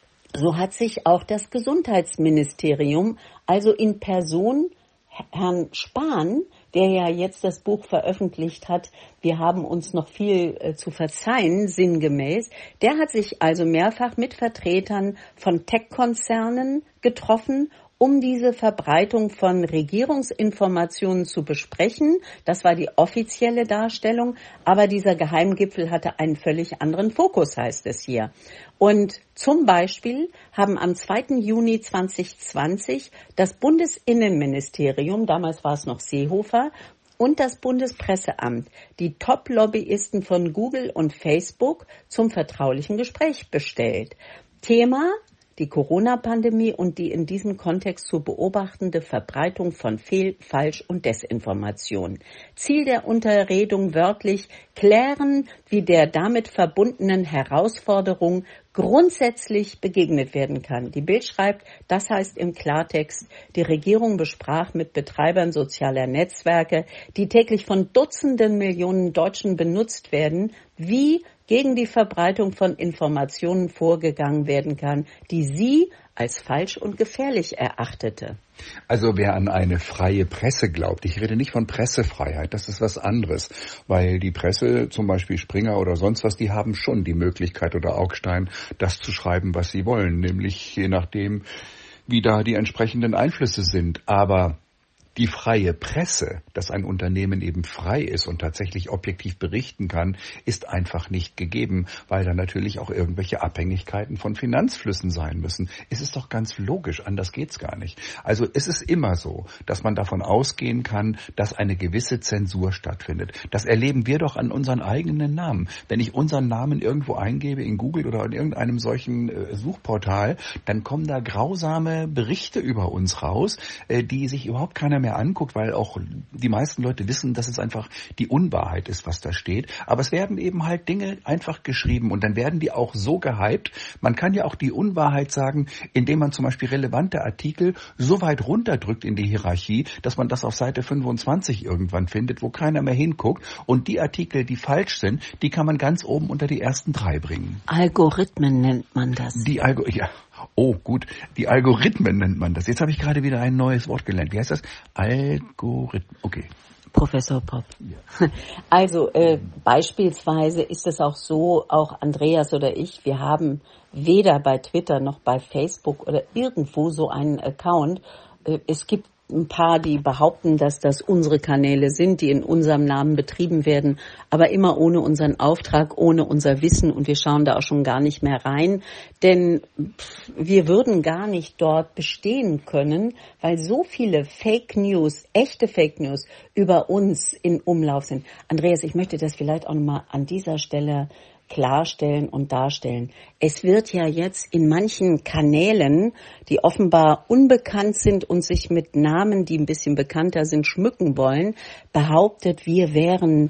so hat sich auch das Gesundheitsministerium, also in Person Herrn Spahn, der ja jetzt das Buch veröffentlicht hat, wir haben uns noch viel äh, zu verzeihen, sinngemäß, der hat sich also mehrfach mit Vertretern von Tech-Konzernen getroffen, um diese Verbreitung von Regierungsinformationen zu besprechen. Das war die offizielle Darstellung, aber dieser Geheimgipfel hatte einen völlig anderen Fokus, heißt es hier. Und zum Beispiel haben am zweiten Juni zweitausendzwanzig das Bundesinnenministerium, damals war es noch Seehofer, und das Bundespresseamt die Top-Lobbyisten von Google und Facebook zum vertraulichen Gespräch bestellt. Thema: die Corona-Pandemie und die in diesem Kontext zu beobachtende Verbreitung von Fehl-, Falsch- und Desinformation. Ziel der Unterredung wörtlich: klären, wie der damit verbundenen Herausforderung grundsätzlich begegnet werden kann. Die Bild schreibt, das heißt im Klartext, die Regierung besprach mit Betreibern sozialer Netzwerke, die täglich von Dutzenden Millionen Deutschen benutzt werden, wie gegen die Verbreitung von Informationen vorgegangen werden kann, die sie als falsch und gefährlich erachtete. Also wer an eine freie Presse glaubt, ich rede nicht von Pressefreiheit, das ist was anderes, weil die Presse, zum Beispiel Springer oder sonst was, die haben schon die Möglichkeit oder Augstein, das zu schreiben, was sie wollen, nämlich je nachdem, wie da die entsprechenden Einflüsse sind. Aber die freie Presse, dass ein Unternehmen eben frei ist und tatsächlich objektiv berichten kann, ist einfach nicht gegeben, weil da natürlich auch irgendwelche Abhängigkeiten von Finanzflüssen sein müssen. Es ist doch ganz logisch, anders geht's gar nicht. Also es ist immer so, dass man davon ausgehen kann, dass eine gewisse Zensur stattfindet. Das erleben wir doch an unseren eigenen Namen. Wenn ich unseren Namen irgendwo eingebe in Google oder in irgendeinem solchen äh, Suchportal, dann kommen da grausame Berichte über uns raus, äh, die sich überhaupt keiner mehr anguckt, weil auch die meisten Leute wissen, dass es einfach die Unwahrheit ist, was da steht. Aber es werden eben halt Dinge einfach geschrieben und dann werden die auch so gehypt. Man kann ja auch die Unwahrheit sagen, indem man zum Beispiel relevante Artikel so weit runterdrückt in die Hierarchie, dass man das auf Seite fünfundzwanzig irgendwann findet, wo keiner mehr hinguckt. Und die Artikel, die falsch sind, die kann man ganz oben unter die ersten drei bringen. Algorithmen nennt man das. Die Algo, ja. Oh, gut. Die Algorithmen nennt man das. Jetzt habe ich gerade wieder ein neues Wort gelernt. Wie heißt das? Algorithmen. Okay. Professor Popp. Ja. Also äh, beispielsweise ist es auch so, auch Andreas oder ich, wir haben weder bei Twitter noch bei Facebook oder irgendwo so einen Account. Äh, es gibt ein paar, die behaupten, dass das unsere Kanäle sind, die in unserem Namen betrieben werden, aber immer ohne unseren Auftrag, ohne unser Wissen, und wir schauen da auch schon gar nicht mehr rein, denn wir würden gar nicht dort bestehen können, weil so viele Fake News, echte Fake News über uns in Umlauf sind. Andreas, ich möchte das vielleicht auch nochmal an dieser Stelle klarstellen und darstellen. Es wird ja jetzt in manchen Kanälen, die offenbar unbekannt sind und sich mit Namen, die ein bisschen bekannter sind, schmücken wollen, behauptet, wir wären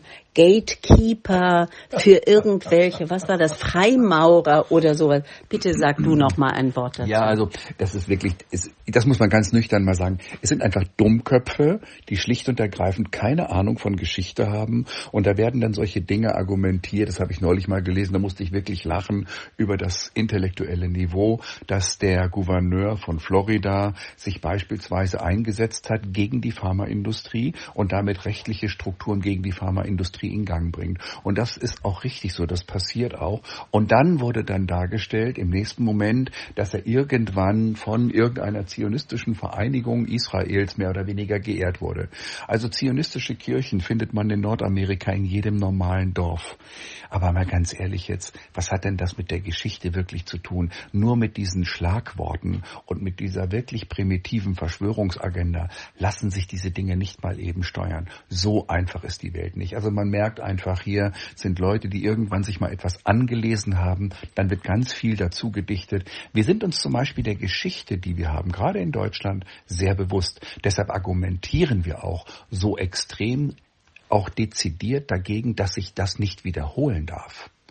Gatekeeper für irgendwelche, was war das, Freimaurer oder sowas. Bitte sag du noch mal ein Wort dazu. Ja, also das ist wirklich, ist, das muss man ganz nüchtern mal sagen. Es sind einfach Dummköpfe, die schlicht und ergreifend keine Ahnung von Geschichte haben. Und da werden dann solche Dinge argumentiert, das habe ich neulich mal gelesen, da musste ich wirklich lachen über das intellektuelle Niveau, dass der Gouverneur von Florida sich beispielsweise eingesetzt hat gegen die Pharmaindustrie und damit rechtliche Strukturen gegen die Pharmaindustrie in Gang bringt. Und das ist auch richtig so, das passiert auch. Und dann wurde dann dargestellt im nächsten Moment, dass er irgendwann von irgendeiner zionistischen Vereinigung Israels mehr oder weniger geehrt wurde. Also zionistische Kirchen findet man in Nordamerika in jedem normalen Dorf. Aber mal ganz ehrlich jetzt, was hat denn das mit der Geschichte wirklich zu tun? Nur mit diesen Schlagworten und mit dieser wirklich primitiven Verschwörungsagenda lassen sich diese Dinge nicht mal eben steuern. So einfach ist die Welt nicht. Also man merkt einfach, hier sind Leute, die irgendwann sich mal etwas angelesen haben, dann wird ganz viel dazu gedichtet. Wir sind uns zum Beispiel der Geschichte, die wir haben, gerade in Deutschland, sehr bewusst. Deshalb argumentieren wir auch so extrem, auch dezidiert dagegen, dass sich das nicht wiederholen darf.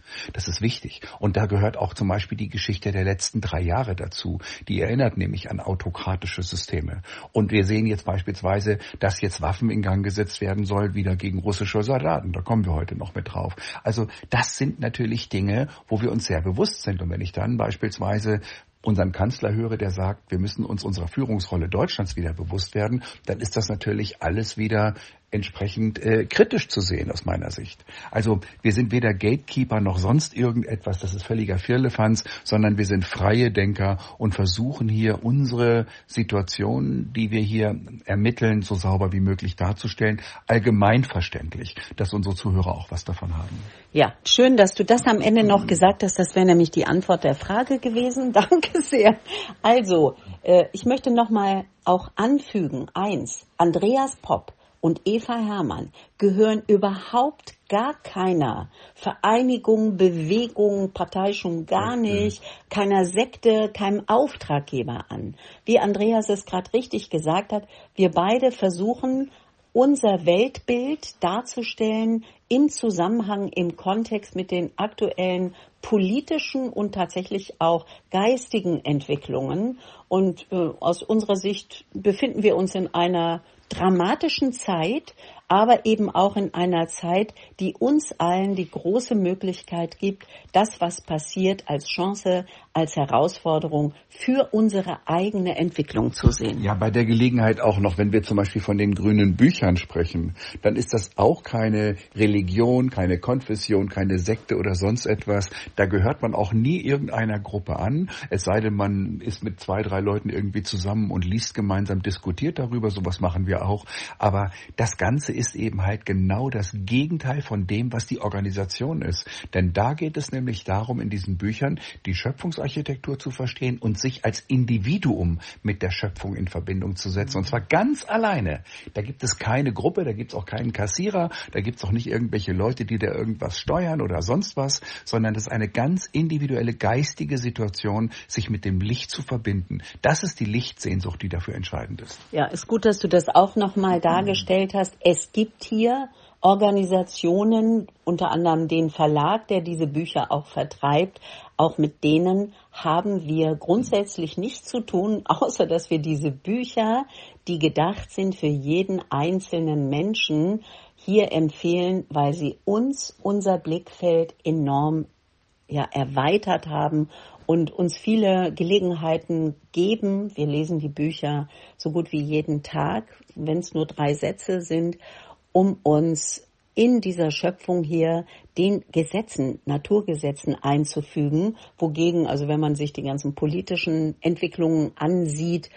Das ist wichtig. Und da gehört auch zum Beispiel die Geschichte der letzten drei Jahre dazu. Die erinnert nämlich an autokratische Systeme. Und wir sehen jetzt beispielsweise, dass jetzt Waffen in Gang gesetzt werden soll, wieder gegen russische Soldaten. Da kommen wir heute noch mit drauf. Also das sind natürlich Dinge, wo wir uns sehr bewusst sind. Und wenn ich dann beispielsweise unseren Kanzler höre, der sagt, wir müssen uns unserer Führungsrolle Deutschlands wieder bewusst werden, dann ist das natürlich alles wieder entsprechend äh, kritisch zu sehen aus meiner Sicht. Also wir sind weder Gatekeeper noch sonst irgendetwas, das ist völliger Firlefanz, sondern wir sind freie Denker und versuchen hier unsere Situation, die wir hier ermitteln, so sauber wie möglich darzustellen, allgemeinverständlich, dass unsere Zuhörer auch was davon haben. Ja, schön, dass du das am Ende noch gesagt hast. Das wäre nämlich die Antwort der Frage gewesen. Danke sehr. Also, äh, ich möchte noch mal auch anfügen, eins, Andreas Popp und Eva Herrmann gehören überhaupt gar keiner Vereinigung, Bewegung, Partei schon gar nicht, keiner Sekte, keinem Auftraggeber an. Wie Andreas es gerade richtig gesagt hat, wir beide versuchen, unser Weltbild darzustellen im Zusammenhang, im Kontext mit den aktuellen politischen und tatsächlich auch geistigen Entwicklungen. Und äh, aus unserer Sicht befinden wir uns in einer dramatischen Zeit, aber eben auch in einer Zeit, die uns allen die große Möglichkeit gibt, das, was passiert, als Chance, als Herausforderung für unsere eigene Entwicklung zu sehen. Ja, bei der Gelegenheit auch noch, wenn wir zum Beispiel von den grünen Büchern sprechen, dann ist das auch keine Religion, keine Konfession, keine Sekte oder sonst etwas. Da gehört man auch nie irgendeiner Gruppe an, es sei denn, man ist mit zwei, drei Leuten irgendwie zusammen und liest gemeinsam, diskutiert darüber, sowas machen wir auch. Aber das Ganze ist eben halt genau das Gegenteil von dem, was die Organisation ist. Denn da geht es nämlich darum, in diesen Büchern die Schöpfungsarchitektur zu verstehen und sich als Individuum mit der Schöpfung in Verbindung zu setzen. Und zwar ganz alleine. Da gibt es keine Gruppe, da gibt es auch keinen Kassierer, da gibt es auch nicht irgendwelche Leute, die da irgendwas steuern oder sonst was, sondern das ist eine ganz individuelle geistige Situation, sich mit dem Licht zu verbinden. Das ist die Lichtsehnsucht, die dafür entscheidend ist. Ja, ist gut, dass du das auch nochmal dargestellt hast. Es gibt hier Organisationen, unter anderem den Verlag, der diese Bücher auch vertreibt. Auch mit denen haben wir grundsätzlich nichts zu tun, außer dass wir diese Bücher, die gedacht sind für jeden einzelnen Menschen, hier empfehlen, weil sie uns unser Blickfeld enorm ja, erweitert haben und uns viele Gelegenheiten geben. Wir lesen die Bücher so gut wie jeden Tag, wenn es nur drei Sätze sind, um uns in dieser Schöpfung hier den Gesetzen, Naturgesetzen einzufügen, wogegen, also wenn man sich die ganzen politischen Entwicklungen ansieht,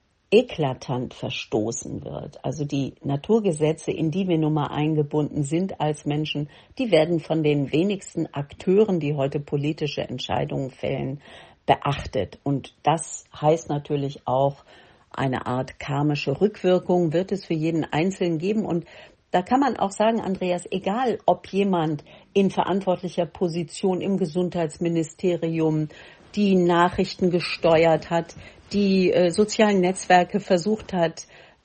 eklatant verstoßen wird. Also die Naturgesetze, in die wir nun mal eingebunden sind als Menschen, die werden von den wenigsten Akteuren, die heute politische Entscheidungen fällen, beachtet. Und das heißt natürlich auch, eine Art karmische Rückwirkung wird es für jeden Einzelnen geben. Und da kann man auch sagen, Andreas, egal ob jemand in verantwortlicher Position im Gesundheitsministerium die Nachrichten gesteuert hat, die äh, sozialen Netzwerke versucht hat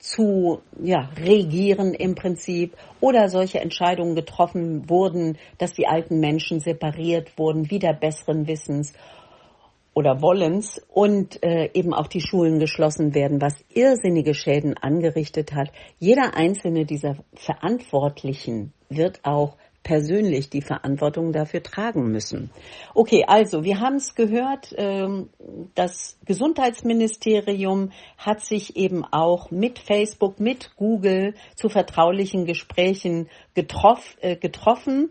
zu ja, regieren im Prinzip oder solche Entscheidungen getroffen wurden, dass die alten Menschen separiert wurden, wieder besseren Wissens oder Wollens und äh, eben auch die Schulen geschlossen werden, was irrsinnige Schäden angerichtet hat. Jeder einzelne dieser Verantwortlichen wird auch persönlich die Verantwortung dafür tragen müssen. Okay, also wir haben es gehört, ähm, das Gesundheitsministerium hat sich eben auch mit Facebook, mit Google zu vertraulichen Gesprächen getroff, äh, getroffen.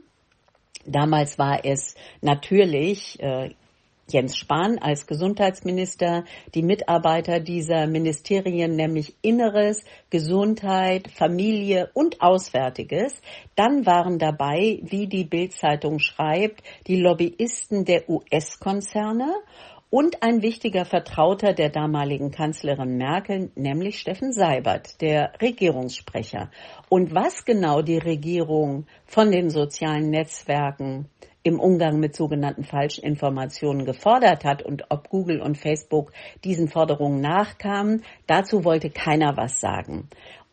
Damals war es natürlich äh, Jens Spahn als Gesundheitsminister, die Mitarbeiter dieser Ministerien, nämlich Inneres, Gesundheit, Familie und Auswärtiges. Dann waren dabei, wie die Bild-Zeitung schreibt, die Lobbyisten der U S-Konzerne und ein wichtiger Vertrauter der damaligen Kanzlerin Merkel, nämlich Steffen Seibert, der Regierungssprecher. Und was genau die Regierung von den sozialen Netzwerken im Umgang mit sogenannten Falschinformationen gefordert hat und ob Google und Facebook diesen Forderungen nachkamen, dazu wollte keiner was sagen.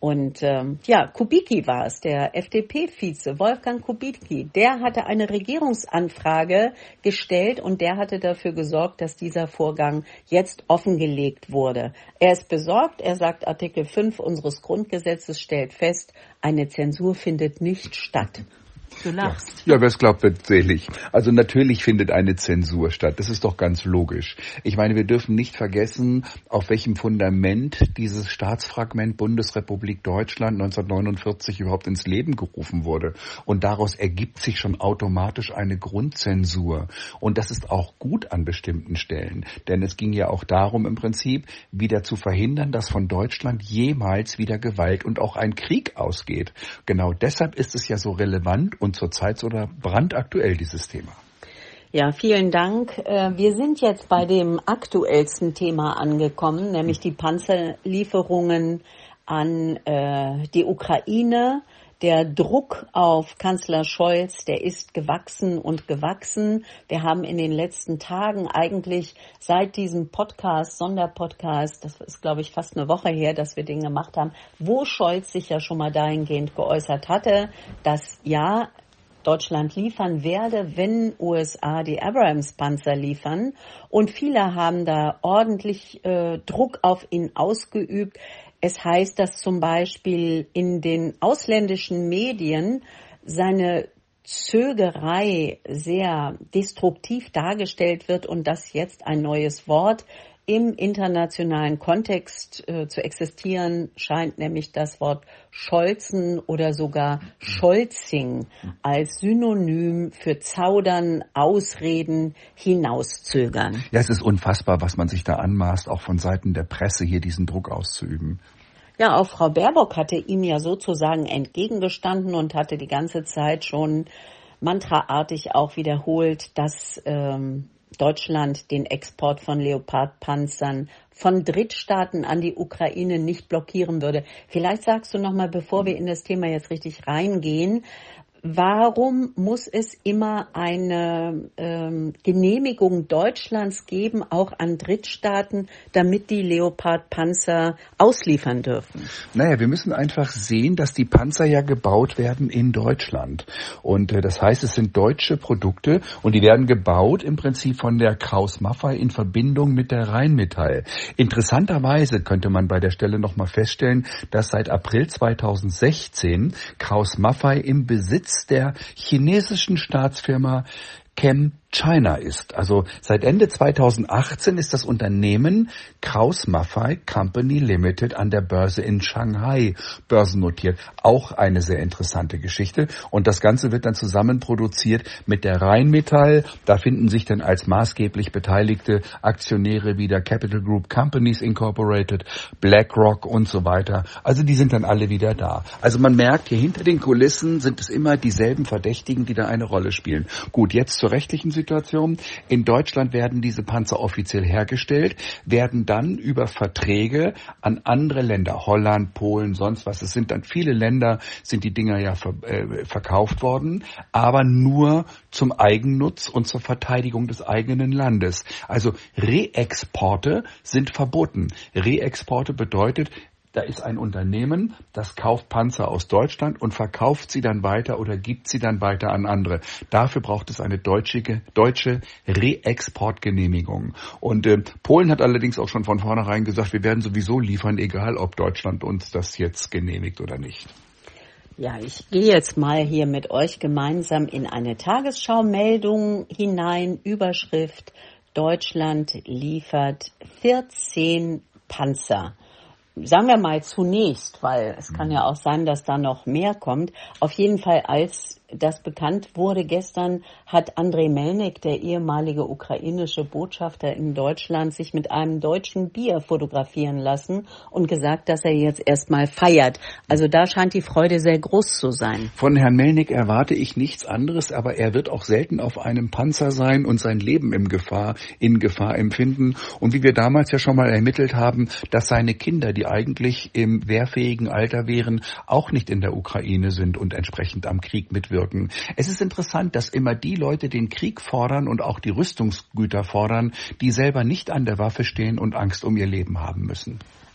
Und ähm, ja, Kubicki war es, der F D P-Vize, Wolfgang Kubicki. Der hatte eine Regierungsanfrage gestellt und der hatte dafür gesorgt, dass dieser Vorgang jetzt offengelegt wurde. Er ist besorgt, er sagt, Artikel fünf unseres Grundgesetzes stellt fest, eine Zensur findet nicht statt. Du lachst. Ja, wer es glaubt, wird selig. Also natürlich findet eine Zensur statt. Das ist doch ganz logisch. Ich meine, wir dürfen nicht vergessen, auf welchem Fundament dieses Staatsfragment Bundesrepublik Deutschland neunzehnhundertneunundvierzig überhaupt ins Leben gerufen wurde. Und daraus ergibt sich schon automatisch eine Grundzensur. Und das ist auch gut an bestimmten Stellen. Denn es ging ja auch darum, im Prinzip wieder zu verhindern, dass von Deutschland jemals wieder Gewalt und auch ein Krieg ausgeht. Genau deshalb ist es ja so relevant und zurzeit sogar brandaktuell, dieses Thema. Ja, vielen Dank. Wir sind jetzt bei dem aktuellsten Thema angekommen, nämlich die Panzerlieferungen an äh, die Ukraine. Der Druck auf Kanzler Scholz, der ist gewachsen und gewachsen. Wir haben in den letzten Tagen eigentlich seit diesem Podcast, Sonderpodcast, das ist, glaube ich, fast eine Woche her, dass wir den gemacht haben, wo Scholz sich ja schon mal dahingehend geäußert hatte, dass ja, Deutschland liefern werde, wenn U S A die Abrams-Panzer liefern. Und viele haben da ordentlich äh, Druck auf ihn ausgeübt. Es heißt, dass zum Beispiel in den ausländischen Medien seine Zögerei sehr destruktiv dargestellt wird und dass jetzt ein neues Wort im internationalen Kontext äh, zu existieren scheint, nämlich das Wort Scholzen oder sogar Scholzing als Synonym für zaudern, ausreden, hinauszögern. Ja, es ist unfassbar, was man sich da anmaßt, auch von Seiten der Presse hier diesen Druck auszuüben. Ja, auch Frau Baerbock hatte ihm ja sozusagen entgegengestanden und hatte die ganze Zeit schon mantraartig auch wiederholt, dass ähm, Deutschland den Export von Leopard-Panzern von Drittstaaten an die Ukraine nicht blockieren würde. Vielleicht sagst du noch mal, bevor wir in das Thema jetzt richtig reingehen, warum muss es immer eine ähm, Genehmigung Deutschlands geben, auch an Drittstaaten, damit die Leopard-Panzer ausliefern dürfen? Naja, wir müssen einfach sehen, dass die Panzer ja gebaut werden in Deutschland. Und äh, das heißt, es sind deutsche Produkte und die werden gebaut im Prinzip von der Krauss-Maffei in Verbindung mit der Rheinmetall. Interessanterweise könnte man bei der Stelle nochmal feststellen, dass seit April zweitausendsechzehn Krauss-Maffei im Besitz der chinesischen Staatsfirma Chem China ist. Also seit Ende zweitausendachtzehn ist das Unternehmen Krauss-Maffei Company Limited an der Börse in Shanghai börsennotiert. Auch eine sehr interessante Geschichte. Und das Ganze wird dann zusammen produziert mit der Rheinmetall. Da finden sich dann als maßgeblich beteiligte Aktionäre wieder Capital Group Companies Incorporated, BlackRock und so weiter. Also die sind dann alle wieder da. Also man merkt, hier hinter den Kulissen sind es immer dieselben Verdächtigen, die da eine Rolle spielen. Gut, jetzt zur rechtlichen Situation. In Deutschland werden diese Panzer offiziell hergestellt, werden dann über Verträge an andere Länder, Holland, Polen, sonst was, es sind dann viele Länder, sind die Dinger ja ver, äh, verkauft worden, aber nur zum Eigennutz und zur Verteidigung des eigenen Landes. Also Reexporte sind verboten. Reexporte bedeutet, da ist ein Unternehmen, das kauft Panzer aus Deutschland und verkauft sie dann weiter oder gibt sie dann weiter an andere. Dafür braucht es eine deutsche, deutsche Reexportgenehmigung. Und äh, Polen hat allerdings auch schon von vornherein gesagt, wir werden sowieso liefern, egal ob Deutschland uns das jetzt genehmigt oder nicht. Ja, ich gehe jetzt mal hier mit euch gemeinsam in eine Tagesschau-Meldung hinein. Überschrift: Deutschland liefert vierzehn Panzer. Sagen wir mal zunächst, weil es kann ja auch sein, dass da noch mehr kommt. Auf jeden Fall, als das bekannt wurde gestern, hat Andrei Melnik, der ehemalige ukrainische Botschafter in Deutschland, sich mit einem deutschen Bier fotografieren lassen und gesagt, dass er jetzt erstmal feiert. Also da scheint die Freude sehr groß zu sein. Von Herrn Melnik erwarte ich nichts anderes, aber er wird auch selten auf einem Panzer sein und sein Leben in Gefahr, in Gefahr empfinden. Und wie wir damals ja schon mal ermittelt haben, dass seine Kinder, die eigentlich im wehrfähigen Alter wären, auch nicht in der Ukraine sind und entsprechend am Krieg mitwirken. Es ist interessant, dass immer die Leute den Krieg fordern und auch die Rüstungsgüter fordern, die selber nicht an der Waffe stehen und Angst um ihr Leben haben müssen.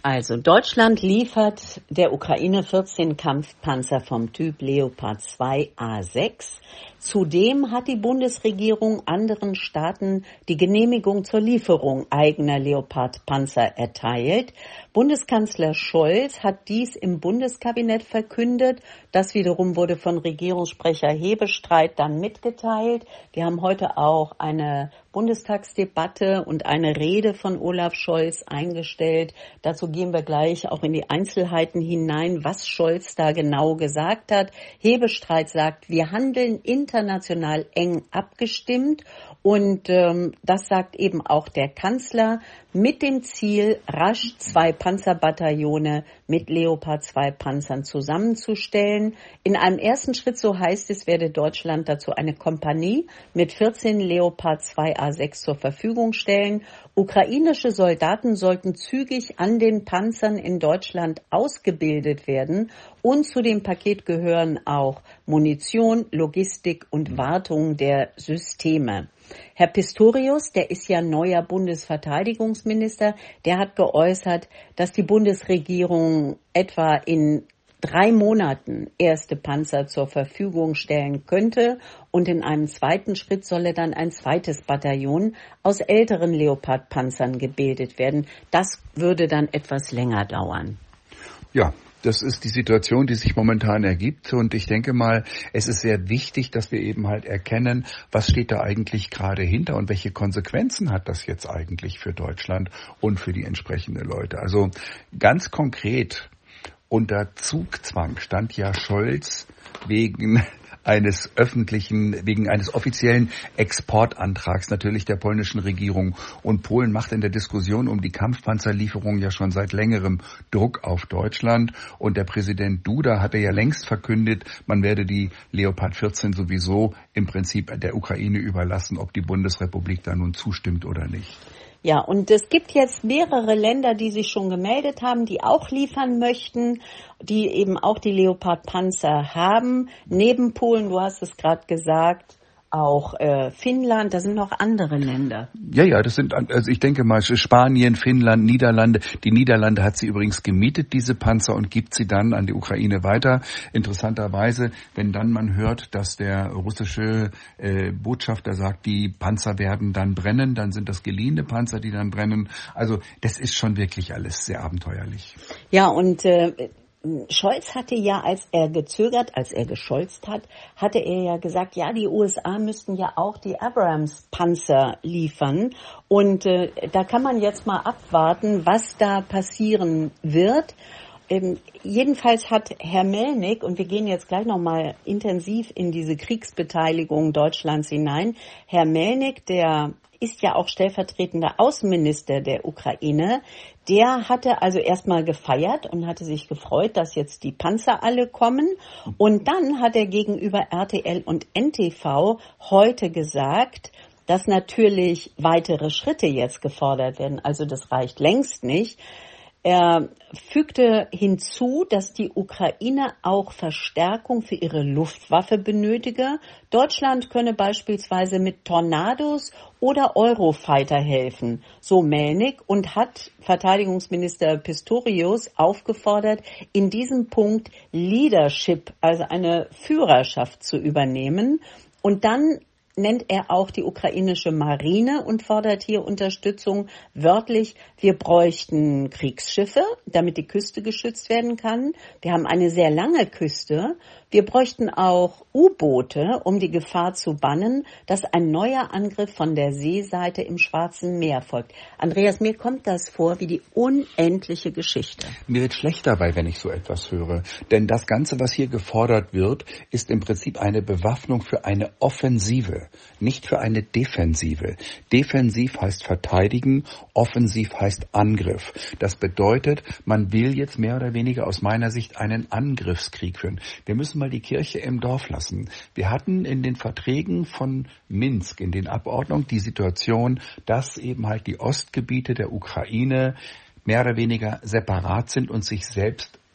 Also Deutschland liefert der Ukraine vierzehn Kampfpanzer vom Typ Leopard zwei A sechs. Zudem hat die Bundesregierung anderen Staaten die Genehmigung zur Lieferung eigener Leopard-Panzer erteilt. Bundeskanzler Scholz hat dies im Bundeskabinett verkündet. Das wiederum wurde von Regierungssprecher Hebestreit dann mitgeteilt. Wir haben heute auch eine Bundestagsdebatte und eine Rede von Olaf Scholz eingestellt. Dazu gehen wir gleich auch in die Einzelheiten hinein, was Scholz da genau gesagt hat. Hebestreit sagt, wir handeln international eng abgestimmt und ähm, das sagt eben auch der Kanzler mit dem Ziel, rasch zwei Panzerbataillone mit Leopard zwei Panzern zusammenzustellen. In einem ersten Schritt, so heißt es, werde Deutschland dazu eine Kompanie mit vierzehn Leopard zwei A sechs zur Verfügung stellen. Ukrainische Soldaten sollten zügig an den Panzern in Deutschland ausgebildet werden und zu dem Paket gehören auch Munition, Logistik und Wartung der Systeme. Herr Pistorius, der ist ja neuer Bundesverteidigungsminister, der hat geäußert, dass die Bundesregierung etwa in drei Monaten erste Panzer zur Verfügung stellen könnte und in einem zweiten Schritt solle dann ein zweites Bataillon aus älteren Leopard-Panzern gebildet werden. Das würde dann etwas länger dauern. Ja. Das ist die Situation, die sich momentan ergibt. Und ich denke mal, es ist sehr wichtig, dass wir eben halt erkennen, was steht da eigentlich gerade hinter und welche Konsequenzen hat das jetzt eigentlich für Deutschland und für die entsprechenden Leute. Also ganz konkret unter Zugzwang stand ja Scholz wegen eines öffentlichen, wegen eines offiziellen Exportantrags natürlich der polnischen Regierung. Und Polen macht in der Diskussion um die Kampfpanzerlieferung ja schon seit längerem Druck auf Deutschland. Und der Präsident Duda hatte ja längst verkündet, man werde die Leopard vierzehn sowieso im Prinzip der Ukraine überlassen, ob die Bundesrepublik da nun zustimmt oder nicht. Ja, und es gibt jetzt mehrere Länder, die sich schon gemeldet haben, die auch liefern möchten, die eben auch die Leopard-Panzer haben. Neben Polen, du hast es gerade gesagt, auch äh, Finnland, da sind noch andere Länder. Ja, ja, das sind, also ich denke mal, Spanien, Finnland, Niederlande. Die Niederlande hat sie übrigens gemietet, diese Panzer, und gibt sie dann an die Ukraine weiter. Interessanterweise, wenn dann man hört, dass der russische äh, Botschafter sagt, die Panzer werden dann brennen, dann sind das geliehene Panzer, die dann brennen. Also das ist schon wirklich alles sehr abenteuerlich. Ja, und äh, Scholz hatte ja, als er gezögert, als er gescholzt hat, hatte er ja gesagt, ja, die U S A müssten ja auch die Abrams-Panzer liefern. Und äh, da kann man jetzt mal abwarten, was da passieren wird. Ähm, jedenfalls hat Herr Melnick, und wir gehen jetzt gleich nochmal intensiv in diese Kriegsbeteiligung Deutschlands hinein, Herr Melnick, der ist ja auch stellvertretender Außenminister der Ukraine, der hatte also erstmal gefeiert und hatte sich gefreut, dass jetzt die Panzer alle kommen. Und dann hat er gegenüber R T L und N T V heute gesagt, dass natürlich weitere Schritte jetzt gefordert werden. Also das reicht längst nicht. Er fügte hinzu, dass die Ukraine auch Verstärkung für ihre Luftwaffe benötige. Deutschland könne beispielsweise mit Tornados oder Eurofighter helfen, so Melnick, und hat Verteidigungsminister Pistorius aufgefordert, in diesem Punkt Leadership, also eine Führerschaft zu übernehmen. Und dann nennt er auch die ukrainische Marine und fordert hier Unterstützung. Wörtlich, wir bräuchten Kriegsschiffe, damit die Küste geschützt werden kann. Wir haben eine sehr lange Küste. Wir bräuchten auch U-Boote, um die Gefahr zu bannen, dass ein neuer Angriff von der Seeseite im Schwarzen Meer folgt. Andreas, mir kommt das vor wie die unendliche Geschichte. Mir wird schlecht dabei, wenn ich so etwas höre. Denn das Ganze, was hier gefordert wird, ist im Prinzip eine Bewaffnung für eine Offensive, nicht für eine Defensive. Defensiv heißt verteidigen, offensiv heißt Angriff. Das bedeutet, man will jetzt mehr oder weniger aus meiner Sicht einen Angriffskrieg führen. Wir müssen mal die Kirche im Dorf lassen. Wir hatten in den Verträgen von Minsk, in den Abordnungen, die Situation, dass eben halt die Ostgebiete der Ukraine mehr oder weniger separat sind und sich selbst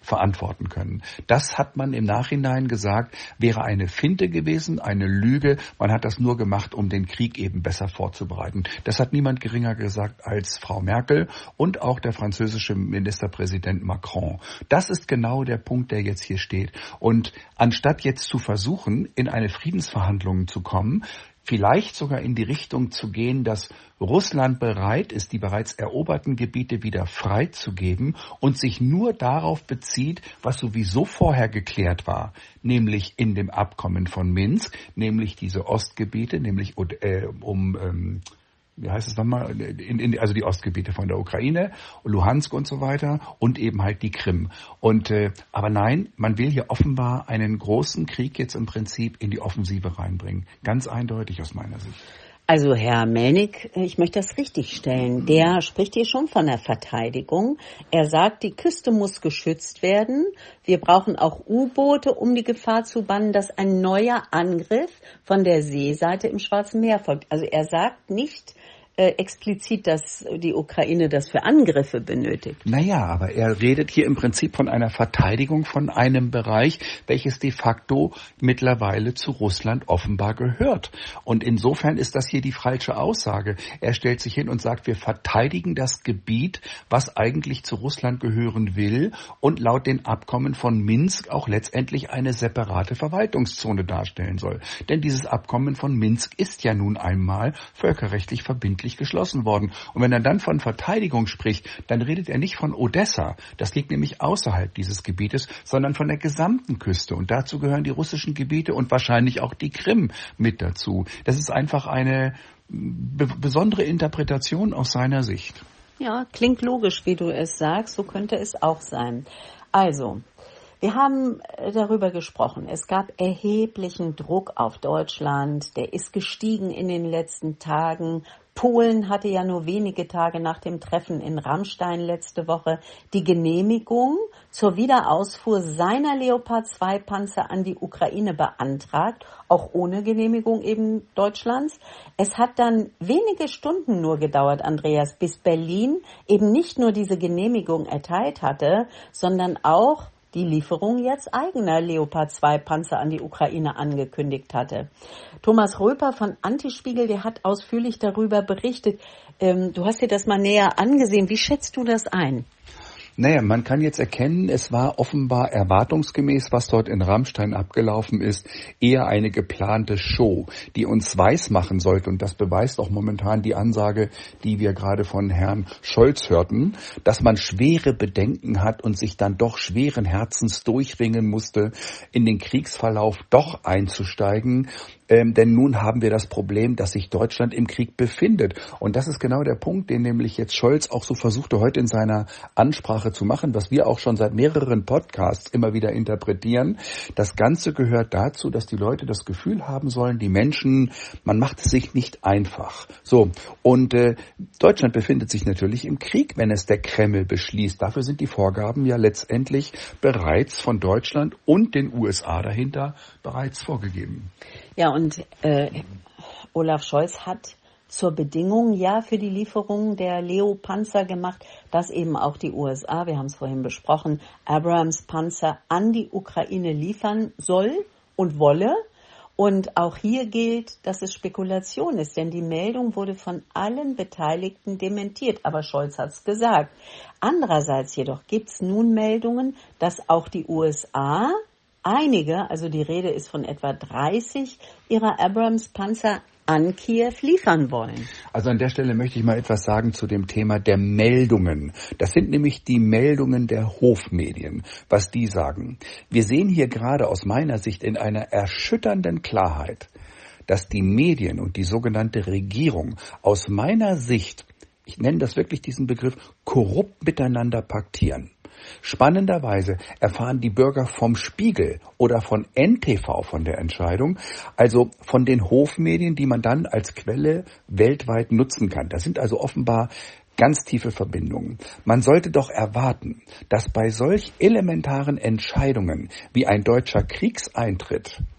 verantworten können. Das hat man im Nachhinein gesagt, wäre eine Finte gewesen, eine Lüge. Man hat das nur gemacht, um den Krieg eben besser vorzubereiten. Das hat niemand geringer gesagt als Frau Merkel und auch der französische Ministerpräsident Macron. Das ist genau der Punkt, der jetzt hier steht. Und anstatt jetzt zu versuchen, in eine Friedensverhandlung zu kommen, vielleicht sogar in die Richtung zu gehen, dass Russland bereit ist, die bereits eroberten Gebiete wieder freizugeben und sich nur darauf bezieht, was sowieso vorher geklärt war, nämlich in dem Abkommen von Minsk, nämlich diese Ostgebiete, nämlich äh, um ähm, wie heißt es nochmal, in, in, also die Ostgebiete von der Ukraine, Luhansk und so weiter und eben halt die Krim. Und äh, aber nein, man will hier offenbar einen großen Krieg jetzt im Prinzip in die Offensive reinbringen. Ganz eindeutig aus meiner Sicht. Also Herr Melnick, ich möchte das richtigstellen. Der spricht hier schon von der Verteidigung. Er sagt, die Küste muss geschützt werden. Wir brauchen auch U-Boote, um die Gefahr zu bannen, dass ein neuer Angriff von der Seeseite im Schwarzen Meer folgt. Also er sagt nicht äh, explizit, dass die Ukraine das für Angriffe benötigt. Naja, aber er redet hier im Prinzip von einer Verteidigung von einem Bereich, welches de facto mittlerweile zu Russland offenbar gehört. Und insofern ist das hier die falsche Aussage. Er stellt sich hin und sagt, wir verteidigen das Gebiet, was eigentlich zu Russland gehören will und laut den Abkommen von Minsk auch letztendlich eine separate Verwaltungszone darstellen soll. Denn dieses Abkommen von Minsk ist ja nun einmal völkerrechtlich verbindlich geschlossen worden. Und wenn er dann von Verteidigung spricht, dann redet er nicht von Odessa. Das liegt nämlich außerhalb dieses Gebietes, sondern von der gesamten Küste. Und dazu gehören die russischen Gebiete und wahrscheinlich auch die Krim mit dazu. Das ist einfach eine be- besondere Interpretation aus seiner Sicht. Ja, klingt logisch, wie du es sagst. So könnte es auch sein. Also, wir haben darüber gesprochen. Es gab erheblichen Druck auf Deutschland. Der ist gestiegen in den letzten Tagen. Polen hatte ja nur wenige Tage nach dem Treffen in Ramstein letzte Woche die Genehmigung zur Wiederausfuhr seiner Leopard zwei Panzer an die Ukraine beantragt, auch ohne Genehmigung eben Deutschlands. Es hat dann wenige Stunden nur gedauert, Andreas, bis Berlin eben nicht nur diese Genehmigung erteilt hatte, sondern auch die Lieferung jetzt eigener Leopard zwei Panzer an die Ukraine angekündigt hatte. Thomas Röper von Antispiegel, der hat ausführlich darüber berichtet. Ähm, du hast dir das mal näher angesehen. Wie schätzt du das ein? Naja, man kann jetzt erkennen, es war offenbar erwartungsgemäß, was dort in Ramstein abgelaufen ist, eher eine geplante Show, die uns weismachen sollte. Und das beweist auch momentan die Ansage, die wir gerade von Herrn Scholz hörten, dass man schwere Bedenken hat und sich dann doch schweren Herzens durchringen musste, in den Kriegsverlauf doch einzusteigen. Ähm, denn nun haben wir das Problem, dass sich Deutschland im Krieg befindet. Und das ist genau der Punkt, den nämlich jetzt Scholz auch so versuchte heute in seiner Ansprache zu machen, was wir auch schon seit mehreren Podcasts immer wieder interpretieren. Das Ganze gehört dazu, dass die Leute das Gefühl haben sollen, die Menschen, man macht es sich nicht einfach. So, und äh, Deutschland befindet sich natürlich im Krieg, wenn es der Kreml beschließt. Dafür sind die Vorgaben ja letztendlich bereits von Deutschland und den U S A dahinter bereits vorgegeben. Ja, und äh, Olaf Scholz hat zur Bedingung ja für die Lieferung der Leo-Panzer gemacht, dass eben auch die U S A, wir haben es vorhin besprochen, Abrams-Panzer an die Ukraine liefern soll und wolle. Und auch hier gilt, dass es Spekulation ist, denn die Meldung wurde von allen Beteiligten dementiert. Aber Scholz hat es gesagt. Andererseits jedoch gibt es nun Meldungen, dass auch die U S A einige, also die Rede ist von etwa dreißig, ihrer Abrams-Panzer an Kiew liefern wollen. Also an der Stelle möchte ich mal etwas sagen zu dem Thema der Meldungen. Das sind nämlich die Meldungen der Hofmedien, was die sagen. Wir sehen hier gerade aus meiner Sicht in einer erschütternden Klarheit, dass die Medien und die sogenannte Regierung aus meiner Sicht, ich nenne das wirklich diesen Begriff, korrupt miteinander paktieren. Spannenderweise erfahren die Bürger vom Spiegel oder von N T V von der Entscheidung, also von den Hofmedien, die man dann als Quelle weltweit nutzen kann. Das sind also offenbar ganz tiefe Verbindungen. Man sollte doch erwarten, dass bei solch elementaren Entscheidungen wie ein deutscher Kriegseintritt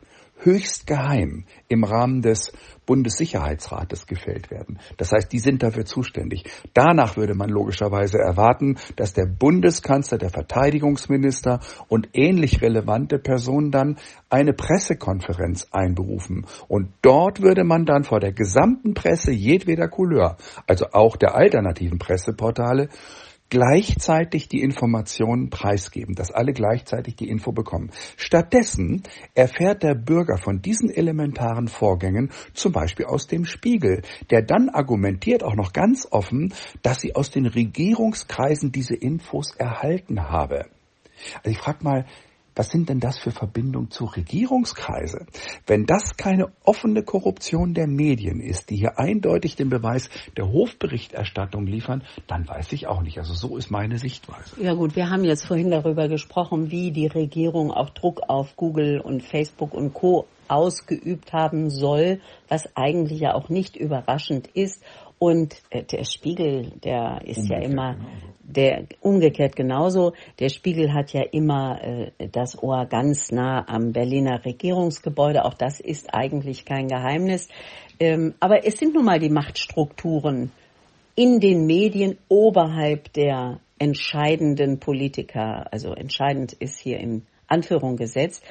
höchst geheim im Rahmen des Bundessicherheitsrates gefällt werden. Das heißt, die sind dafür zuständig. Danach würde man logischerweise erwarten, dass der Bundeskanzler, der Verteidigungsminister und ähnlich relevante Personen dann eine Pressekonferenz einberufen. Und dort würde man dann vor der gesamten Presse jedweder Couleur, also auch der alternativen Presseportale, gleichzeitig die Informationen preisgeben, dass alle gleichzeitig die Info bekommen. Stattdessen erfährt der Bürger von diesen elementaren Vorgängen zum Beispiel aus dem Spiegel, der dann argumentiert auch noch ganz offen, dass sie aus den Regierungskreisen diese Infos erhalten habe. Also ich frage mal, was sind denn das für Verbindungen zu Regierungskreise? Wenn das keine offene Korruption der Medien ist, die hier eindeutig den Beweis der Hofberichterstattung liefern, dann weiß ich auch nicht. Also so ist meine Sichtweise. Ja gut, wir haben jetzt vorhin darüber gesprochen, wie die Regierung auch Druck auf Google und Facebook und Co. ausgeübt haben soll, was eigentlich ja auch nicht überraschend ist. Und äh, der Spiegel, der ist umgekehrt ja immer, der umgekehrt genauso. Der Spiegel hat ja immer äh, das Ohr ganz nah am Berliner Regierungsgebäude. Auch das ist eigentlich kein Geheimnis. Ähm, aber es sind nun mal die Machtstrukturen in den Medien oberhalb der entscheidenden Politiker. Also entscheidend ist hier in Anführung gesetzt.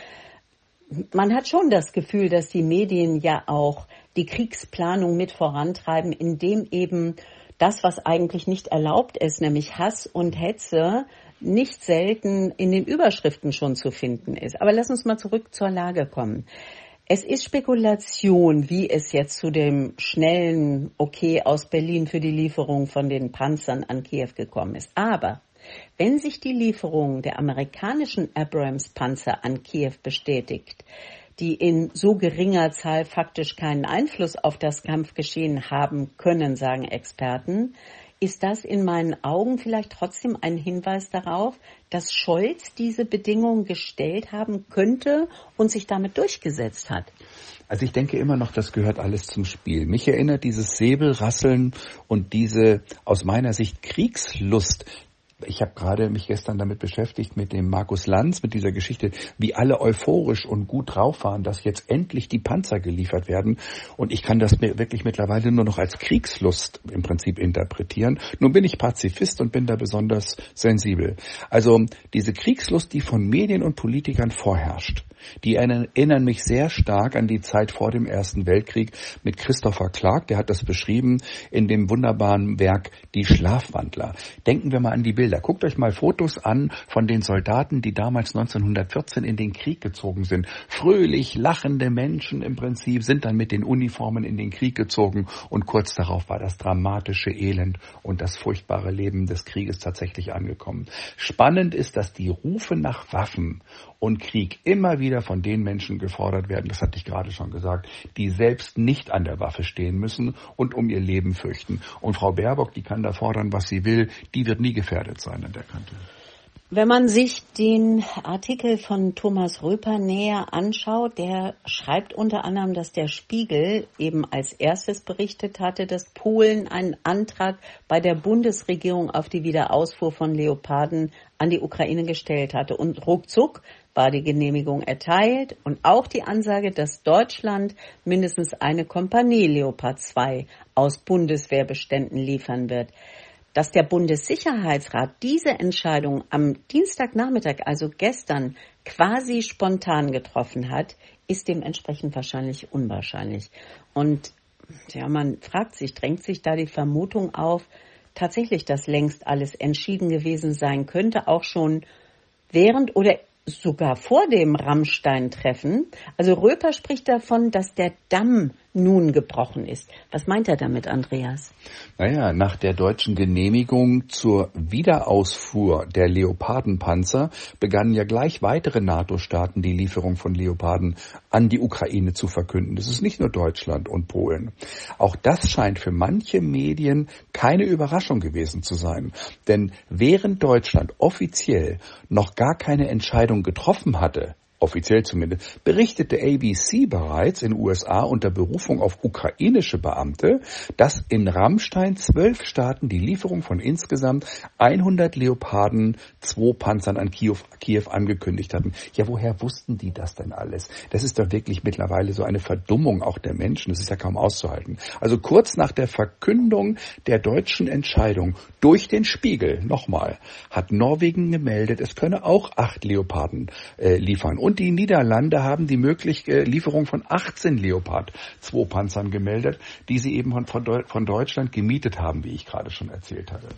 Man hat schon das Gefühl, dass die Medien ja auch die Kriegsplanung mit vorantreiben, indem eben das, was eigentlich nicht erlaubt ist, nämlich Hass und Hetze, nicht selten in den Überschriften schon zu finden ist. Aber lass uns mal zurück zur Lage kommen. Es ist Spekulation, wie es jetzt zu dem schnellen Okay aus Berlin für die Lieferung von den Panzern an Kiew gekommen ist. Aber wenn sich die Lieferung der amerikanischen Abrams-Panzer an Kiew bestätigt, die in so geringer Zahl faktisch keinen Einfluss auf das Kampfgeschehen haben können, sagen Experten, ist das in meinen Augen vielleicht trotzdem ein Hinweis darauf, dass Scholz diese Bedingungen gestellt haben könnte und sich damit durchgesetzt hat. Also ich denke immer noch, das gehört alles zum Spiel. Mich erinnert dieses Säbelrasseln und diese aus meiner Sicht Kriegslust. Ich habe gerade mich gestern damit beschäftigt, mit dem Markus Lanz, mit dieser Geschichte, wie alle euphorisch und gut drauf waren, dass jetzt endlich die Panzer geliefert werden. Und ich kann das mir wirklich mittlerweile nur noch als Kriegslust im Prinzip interpretieren. Nun bin ich Pazifist und bin da besonders sensibel. Also diese Kriegslust, die von Medien und Politikern vorherrscht, die erinnern mich sehr stark an die Zeit vor dem Ersten Weltkrieg mit Christopher Clark. Der hat das beschrieben in dem wunderbaren Werk Die Schlafwandler. Denken wir mal an die Bilder. Guckt euch mal Fotos an von den Soldaten, die damals neunzehnhundertvierzehn in den Krieg gezogen sind. Fröhlich, lachende Menschen im Prinzip sind dann mit den Uniformen in den Krieg gezogen und kurz darauf war das dramatische Elend und das furchtbare Leben des Krieges tatsächlich angekommen. Spannend ist, dass die Rufe nach Waffen und Krieg immer wieder von den Menschen gefordert werden, das hatte ich gerade schon gesagt, die selbst nicht an der Waffe stehen müssen und um ihr Leben fürchten. Und Frau Baerbock, die kann da fordern, was sie will, die wird nie gefährdet sein an der Kante. Wenn man sich den Artikel von Thomas Röper näher anschaut, der schreibt unter anderem, dass der Spiegel eben als erstes berichtet hatte, dass Polen einen Antrag bei der Bundesregierung auf die Wiederausfuhr von Leoparden an die Ukraine gestellt hatte. Und ruckzuck war die Genehmigung erteilt und auch die Ansage, dass Deutschland mindestens eine Kompanie Leopard zwei aus Bundeswehrbeständen liefern wird. Dass der Bundessicherheitsrat diese Entscheidung am Dienstagnachmittag, also gestern, quasi spontan getroffen hat, ist dementsprechend wahrscheinlich unwahrscheinlich. Und ja, man fragt sich, drängt sich da die Vermutung auf, tatsächlich, dass längst alles entschieden gewesen sein könnte, auch schon während oder sogar vor dem Rammstein-Treffen. Also Röper spricht davon, dass der Damm nun gebrochen ist. Was meint er damit, Andreas? Naja, nach der deutschen Genehmigung zur Wiederausfuhr der Leopardenpanzer begannen ja gleich weitere NATO-Staaten die Lieferung von Leoparden an die Ukraine zu verkünden. Das ist nicht nur Deutschland und Polen. Auch das scheint für manche Medien keine Überraschung gewesen zu sein. Denn während Deutschland offiziell noch gar keine Entscheidung getroffen hatte, offiziell zumindest, berichtete A B C bereits in den U S A unter Berufung auf ukrainische Beamte, dass in Rammstein zwölf Staaten die Lieferung von insgesamt hundert Leoparden zwei Panzern an Kiew, Kiew angekündigt hatten. Ja, woher wussten die das denn alles? Das ist doch wirklich mittlerweile so eine Verdummung auch der Menschen. Das ist ja kaum auszuhalten. Also kurz nach der Verkündung der deutschen Entscheidung durch den Spiegel, nochmal, hat Norwegen gemeldet, es könne auch acht Leoparden äh, liefern. Und die Niederlande haben die mögliche Lieferung von achtzehn Leopard zwei Panzern gemeldet, die sie eben von, Deu- von Deutschland gemietet haben, wie ich gerade schon erzählt hatte.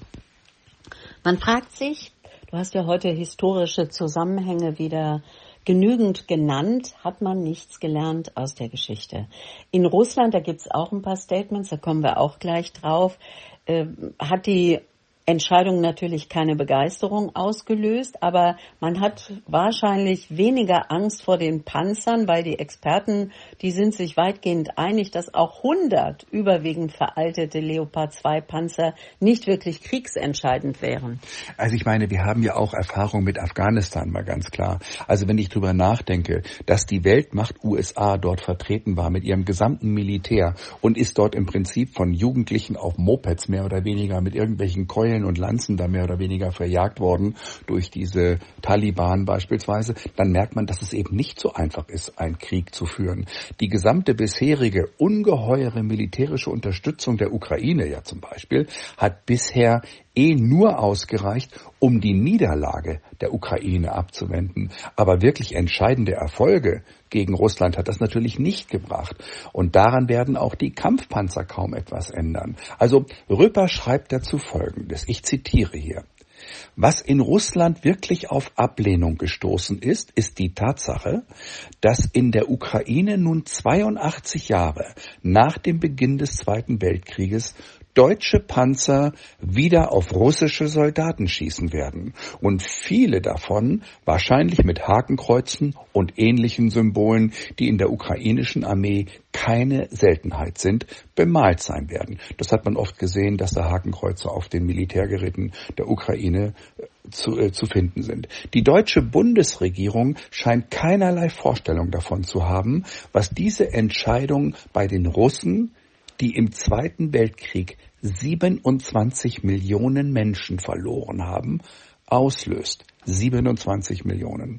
Man fragt sich, du hast ja heute historische Zusammenhänge wieder genügend genannt, hat man nichts gelernt aus der Geschichte. In Russland, da gibt es auch ein paar Statements, da kommen wir auch gleich drauf, äh, hat die Entscheidung natürlich keine Begeisterung ausgelöst, aber man hat wahrscheinlich weniger Angst vor den Panzern, weil die Experten, die sind sich weitgehend einig, dass auch hundert überwiegend veraltete Leopard zwei Panzer nicht wirklich kriegsentscheidend wären. Also ich meine, wir haben ja auch Erfahrung mit Afghanistan, mal ganz klar. Also wenn ich drüber nachdenke, dass die Weltmacht U S A dort vertreten war mit ihrem gesamten Militär und ist dort im Prinzip von Jugendlichen auf Mopeds mehr oder weniger mit irgendwelchen Keulen und Lanzen da mehr oder weniger verjagt worden durch diese Taliban beispielsweise, dann merkt man, dass es eben nicht so einfach ist, einen Krieg zu führen. Die gesamte bisherige ungeheure militärische Unterstützung der Ukraine ja zum Beispiel hat bisher eh nur ausgereicht, um die Niederlage der Ukraine abzuwenden. Aber wirklich entscheidende Erfolge gegen Russland hat das natürlich nicht gebracht. Und daran werden auch die Kampfpanzer kaum etwas ändern. Also Röper schreibt dazu Folgendes, ich zitiere hier. Was in Russland wirklich auf Ablehnung gestoßen ist, ist die Tatsache, dass in der Ukraine nun zweiundachtzig Jahre nach dem Beginn des Zweiten Weltkrieges deutsche Panzer wieder auf russische Soldaten schießen werden und viele davon wahrscheinlich mit Hakenkreuzen und ähnlichen Symbolen, die in der ukrainischen Armee keine Seltenheit sind, bemalt sein werden. Das hat man oft gesehen, dass da Hakenkreuze auf den Militärgeräten der Ukraine zu, äh, zu finden sind. Die deutsche Bundesregierung scheint keinerlei Vorstellung davon zu haben, was diese Entscheidung bei den Russen, die im Zweiten Weltkrieg siebenundzwanzig Millionen Menschen verloren haben, auslöst. siebenundzwanzig Millionen.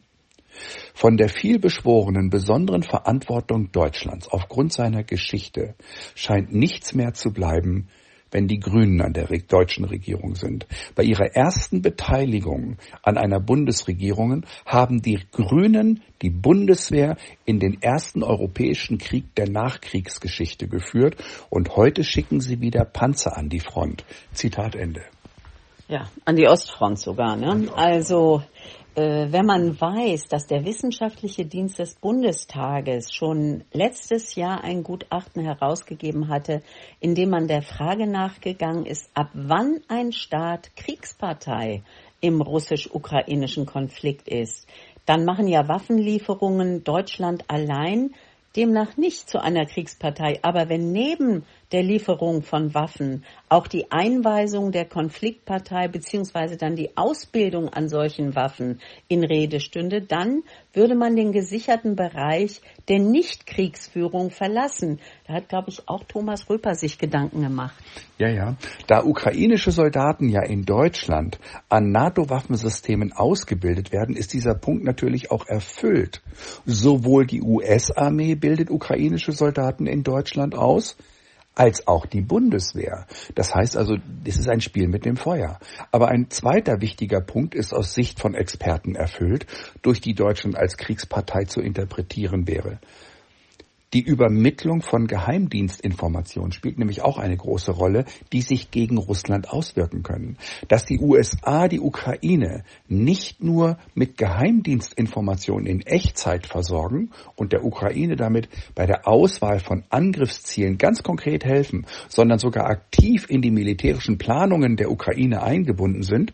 Von der vielbeschworenen besonderen Verantwortung Deutschlands aufgrund seiner Geschichte scheint nichts mehr zu bleiben, wenn die Grünen an der deutschen Regierung sind. Bei ihrer ersten Beteiligung an einer Bundesregierung haben die Grünen die Bundeswehr in den ersten europäischen Krieg der Nachkriegsgeschichte geführt und heute schicken sie wieder Panzer an die Front. Zitat Ende. Ja, an die Ostfront sogar, ne? Also Äh, wenn man weiß, dass der Wissenschaftliche Dienst des Bundestages schon letztes Jahr ein Gutachten herausgegeben hatte, in dem man der Frage nachgegangen ist, ab wann ein Staat Kriegspartei im russisch-ukrainischen Konflikt ist, dann machen ja Waffenlieferungen Deutschland allein demnach nicht zu einer Kriegspartei. Aber wenn neben der Lieferung von Waffen auch die Einweisung der Konfliktpartei beziehungsweise dann die Ausbildung an solchen Waffen in Rede stünde, dann würde man den gesicherten Bereich der Nichtkriegsführung verlassen. Da hat, glaube ich, auch Thomas Röper sich Gedanken gemacht. Ja, ja. Da ukrainische Soldaten ja in Deutschland an NATO-Waffensystemen ausgebildet werden, ist dieser Punkt natürlich auch erfüllt. Sowohl die U S-Armee bildet ukrainische Soldaten in Deutschland aus, als auch die Bundeswehr. Das heißt also, es ist ein Spiel mit dem Feuer. Aber ein zweiter wichtiger Punkt ist aus Sicht von Experten erfüllt, durch die Deutschland als Kriegspartei zu interpretieren wäre. Die Übermittlung von Geheimdienstinformationen spielt nämlich auch eine große Rolle, die sich gegen Russland auswirken können. Dass die U S A die Ukraine nicht nur mit Geheimdienstinformationen in Echtzeit versorgen und der Ukraine damit bei der Auswahl von Angriffszielen ganz konkret helfen, sondern sogar aktiv in die militärischen Planungen der Ukraine eingebunden sind,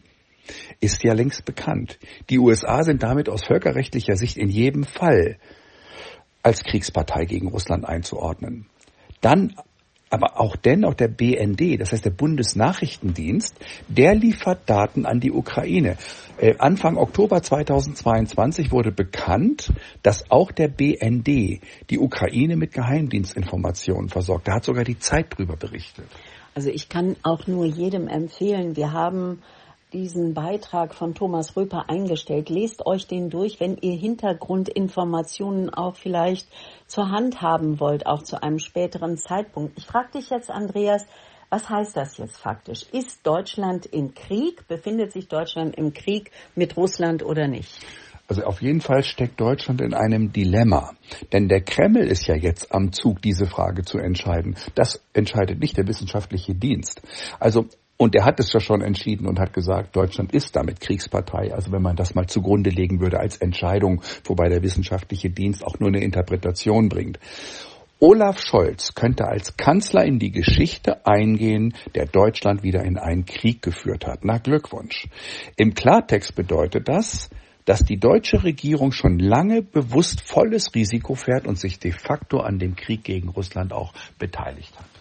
ist ja längst bekannt. Die U S A sind damit aus völkerrechtlicher Sicht in jedem Fall als Kriegspartei gegen Russland einzuordnen. Dann Aber auch dennoch der B N D, das heißt der Bundesnachrichtendienst, der liefert Daten an die Ukraine. Äh, Anfang Oktober zweitausendzweiundzwanzig wurde bekannt, dass auch der B N D die Ukraine mit Geheimdienstinformationen versorgt. Da hat sogar die Zeit drüber berichtet. Also ich kann auch nur jedem empfehlen, wir haben diesen Beitrag von Thomas Röper eingestellt. Lest euch den durch, wenn ihr Hintergrundinformationen auch vielleicht zur Hand haben wollt, auch zu einem späteren Zeitpunkt. Ich frage dich jetzt, Andreas, was heißt das jetzt faktisch? Ist Deutschland im Krieg? Befindet sich Deutschland im Krieg mit Russland oder nicht? Also auf jeden Fall steckt Deutschland in einem Dilemma. Denn der Kreml ist ja jetzt am Zug, diese Frage zu entscheiden. Das entscheidet nicht der wissenschaftliche Dienst. Also Und er hat es ja schon entschieden und hat gesagt, Deutschland ist damit Kriegspartei. Also wenn man das mal zugrunde legen würde als Entscheidung, wobei der wissenschaftliche Dienst auch nur eine Interpretation bringt. Olaf Scholz könnte als Kanzler in die Geschichte eingehen, der Deutschland wieder in einen Krieg geführt hat. Na, Glückwunsch. Im Klartext bedeutet das, dass die deutsche Regierung schon lange bewusst volles Risiko fährt und sich de facto an dem Krieg gegen Russland auch beteiligt hat.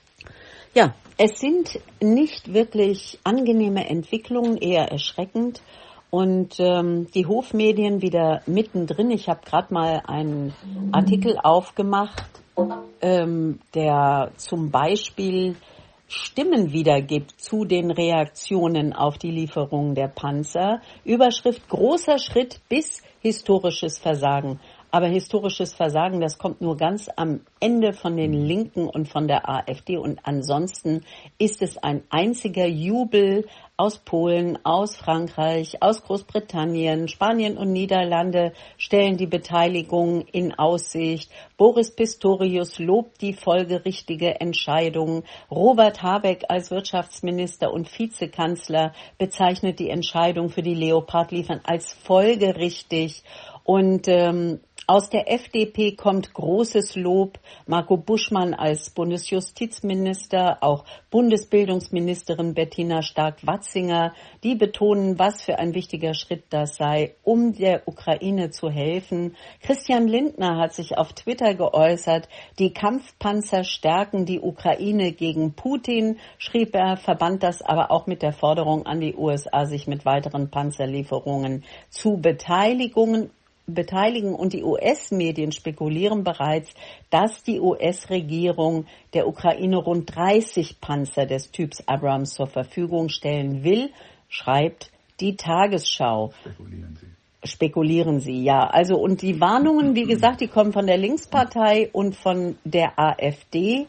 Ja, es sind nicht wirklich angenehme Entwicklungen, eher erschreckend. Und ähm, die Hofmedien wieder mittendrin. Ich habe gerade mal einen Artikel aufgemacht, ähm, der zum Beispiel Stimmen wiedergibt zu den Reaktionen auf die Lieferung der Panzer. Überschrift: großer Schritt bis historisches Versagen. Aber historisches Versagen, das kommt nur ganz am Ende von den Linken und von der AfD. Und ansonsten ist es ein einziger Jubel aus Polen, aus Frankreich, aus Großbritannien. Spanien und Niederlande stellen die Beteiligung in Aussicht. Boris Pistorius lobt die folgerichtige Entscheidung. Robert Habeck als Wirtschaftsminister und Vizekanzler bezeichnet die Entscheidung für die Leopard-Liefern als folgerichtig. Und ähm, aus der F D P kommt großes Lob. Marco Buschmann als Bundesjustizminister, auch Bundesbildungsministerin Bettina Stark-Watzinger, die betonen, was für ein wichtiger Schritt das sei, um der Ukraine zu helfen. Christian Lindner hat sich auf Twitter geäußert, die Kampfpanzer stärken die Ukraine gegen Putin, schrieb er, verband das aber auch mit der Forderung an die U S A, sich mit weiteren Panzerlieferungen zu beteiligen. beteiligen und die U S-Medien spekulieren bereits, dass die U S-Regierung der Ukraine rund dreißig Panzer des Typs Abrams zur Verfügung stellen will, schreibt die Tagesschau. Spekulieren Sie. Spekulieren Sie, ja. Also und die Warnungen, wie gesagt, die kommen von der Linkspartei und von der AfD.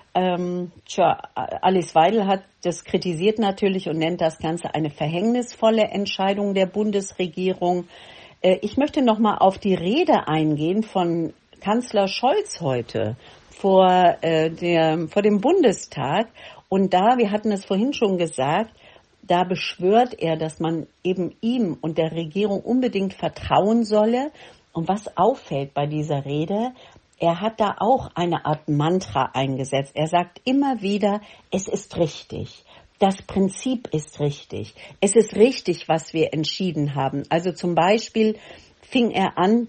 Ähm, tja, Alice Weidel hat das kritisiert natürlich und nennt das Ganze eine verhängnisvolle Entscheidung der Bundesregierung. Ich möchte noch mal auf die Rede eingehen von Kanzler Scholz heute vor, äh, der, vor dem Bundestag. Und da, wir hatten es vorhin schon gesagt, da beschwört er, dass man eben ihm und der Regierung unbedingt vertrauen solle. Und was auffällt bei dieser Rede, er hat da auch eine Art Mantra eingesetzt. Er sagt immer wieder, es ist richtig. Das Prinzip ist richtig. Es ist richtig, was wir entschieden haben. Also zum Beispiel fing er an,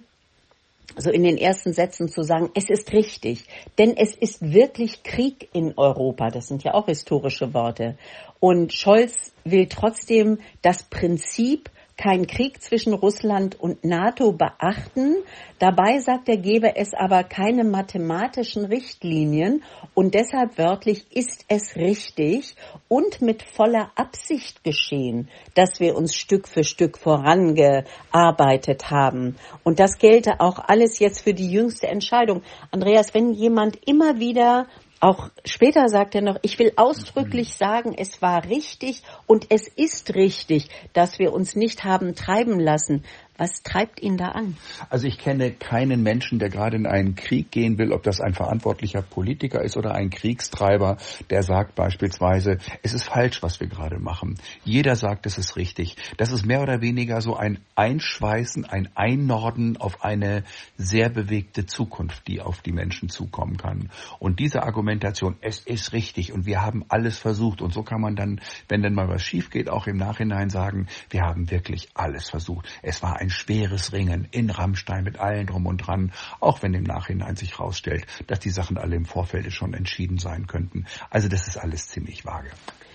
so in den ersten Sätzen zu sagen, es ist richtig, denn es ist wirklich Krieg in Europa. Das sind ja auch historische Worte. Und Scholz will trotzdem das Prinzip, kein Krieg zwischen Russland und NATO beachten. Dabei sagt er, gebe es aber keine mathematischen Richtlinien und deshalb wörtlich ist es richtig und mit voller Absicht geschehen, dass wir uns Stück für Stück vorangearbeitet haben. Und das gelte auch alles jetzt für die jüngste Entscheidung. Andreas, wenn jemand immer wieder Auch später sagt er noch, ich will ausdrücklich sagen, es war richtig und es ist richtig, dass wir uns nicht haben treiben lassen. Was treibt ihn da an? Also ich kenne keinen Menschen, der gerade in einen Krieg gehen will, ob das ein verantwortlicher Politiker ist oder ein Kriegstreiber, der sagt beispielsweise, es ist falsch, was wir gerade machen. Jeder sagt, es ist richtig. Das ist mehr oder weniger so ein Einschweißen, ein Einnorden auf eine sehr bewegte Zukunft, die auf die Menschen zukommen kann. Und diese Argumentation, es ist richtig und wir haben alles versucht. Und so kann man dann, wenn dann mal was schief geht, auch im Nachhinein sagen, wir haben wirklich alles versucht. Es war ein schweres Ringen in Rammstein mit allen drum und dran, auch wenn im Nachhinein sich rausstellt, dass die Sachen alle im Vorfeld schon entschieden sein könnten. Also das ist alles ziemlich vage.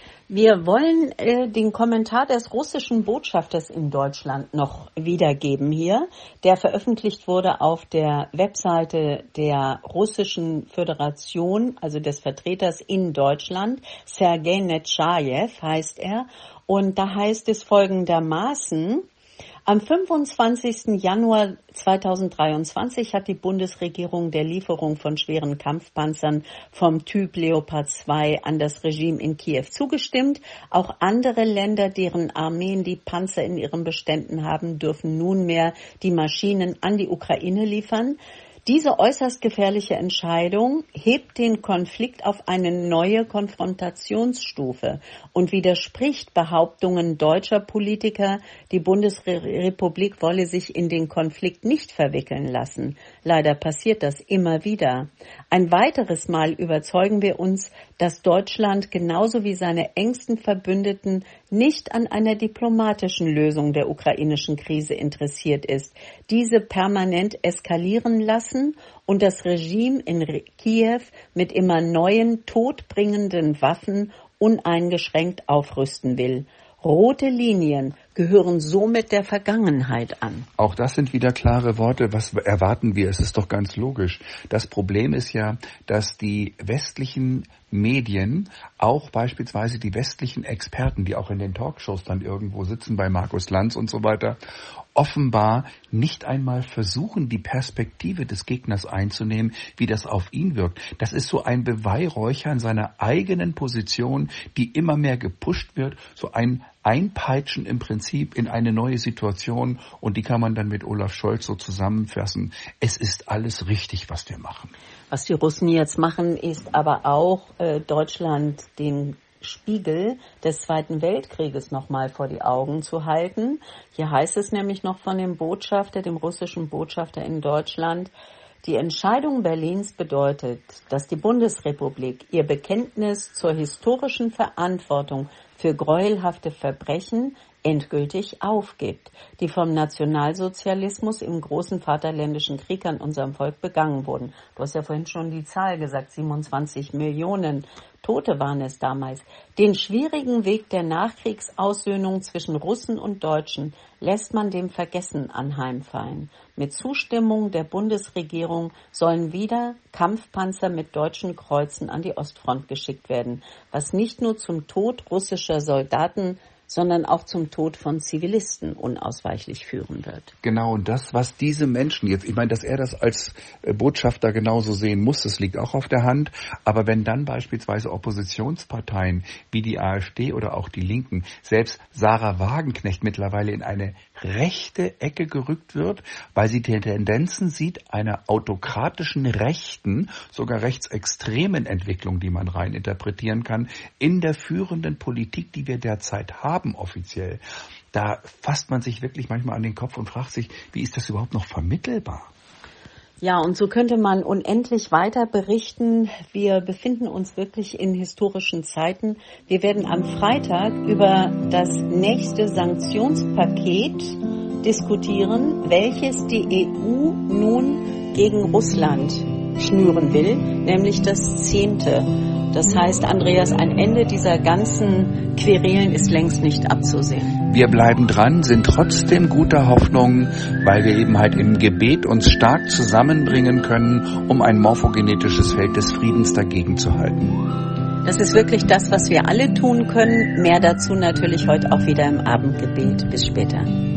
Wir wollen äh, den Kommentar des russischen Botschafters in Deutschland noch wiedergeben hier, der veröffentlicht wurde auf der Webseite der Russischen Föderation, also des Vertreters in Deutschland. Sergei Netschajew heißt er. Und da heißt es folgendermaßen: Am fünfundzwanzigsten Januar zweitausenddreiundzwanzig hat die Bundesregierung der Lieferung von schweren Kampfpanzern vom Typ Leopard zwei an das Regime in Kiew zugestimmt. Auch andere Länder, deren Armeen die Panzer in ihren Beständen haben, dürfen nunmehr die Maschinen an die Ukraine liefern. Diese äußerst gefährliche Entscheidung hebt den Konflikt auf eine neue Konfrontationsstufe und widerspricht Behauptungen deutscher Politiker, die Bundesrepublik wolle sich in den Konflikt nicht verwickeln lassen. Leider passiert das immer wieder. Ein weiteres Mal überzeugen wir uns, dass Deutschland genauso wie seine engsten Verbündeten nicht an einer diplomatischen Lösung der ukrainischen Krise interessiert ist, diese permanent eskalieren lassen und das Regime in Kiew mit immer neuen, todbringenden Waffen uneingeschränkt aufrüsten will. Rote Linien gehören somit der Vergangenheit an. Auch das sind wieder klare Worte. Was erwarten wir? Es ist doch ganz logisch. Das Problem ist ja, dass die westlichen Medien, auch beispielsweise die westlichen Experten, die auch in den Talkshows dann irgendwo sitzen, bei Markus Lanz und so weiter, offenbar nicht einmal versuchen, die Perspektive des Gegners einzunehmen, wie das auf ihn wirkt. Das ist so ein Beweihräuchern seiner eigenen Position, die immer mehr gepusht wird, so ein Einpeitschen im Prinzip in eine neue Situation, und die kann man dann mit Olaf Scholz so zusammenfassen. Es ist alles richtig, was wir machen. Was die Russen jetzt machen, ist aber auch äh, Deutschland den Spiegel des Zweiten Weltkrieges nochmal vor die Augen zu halten. Hier heißt es nämlich noch von dem Botschafter, dem russischen Botschafter in Deutschland: Die Entscheidung Berlins bedeutet, dass die Bundesrepublik ihr Bekenntnis zur historischen Verantwortung für gräuelhafte Verbrechen endgültig aufgibt, die vom Nationalsozialismus im großen Vaterländischen Krieg an unserem Volk begangen wurden. Du hast ja vorhin schon die Zahl gesagt, siebenundzwanzig Millionen Tote waren es damals. Den schwierigen Weg der Nachkriegsaussöhnung zwischen Russen und Deutschen lässt man dem Vergessen anheimfallen. Mit Zustimmung der Bundesregierung sollen wieder Kampfpanzer mit deutschen Kreuzen an die Ostfront geschickt werden, was nicht nur zum Tod russischer Soldaten, sondern auch zum Tod von Zivilisten unausweichlich führen wird. Genau, und das, was diese Menschen jetzt, ich meine, dass er das als Botschafter genauso sehen muss, das liegt auch auf der Hand, aber wenn dann beispielsweise Oppositionsparteien wie die AfD oder auch die Linken, selbst Sarah Wagenknecht mittlerweile in eine rechte Ecke gerückt wird, weil sie die Tendenzen sieht einer autokratischen rechten, sogar rechtsextremen Entwicklung, die man rein interpretieren kann, in der führenden Politik, die wir derzeit haben, offiziell. Da fasst man sich wirklich manchmal an den Kopf und fragt sich, wie ist das überhaupt noch vermittelbar? Ja, und so könnte man unendlich weiter berichten. Wir befinden uns wirklich in historischen Zeiten. Wir werden am Freitag über das nächste Sanktionspaket diskutieren, welches die E U nun gegen Russland schnüren will, nämlich das zehnte. Das heißt, Andreas, ein Ende dieser ganzen Querelen ist längst nicht abzusehen. Wir bleiben dran, sind trotzdem guter Hoffnung, weil wir eben halt im Gebet uns stark zusammenbringen können, um ein morphogenetisches Feld des Friedens dagegen zu halten. Das ist wirklich das, was wir alle tun können. Mehr dazu natürlich heute auch wieder im Abendgebet. Bis später.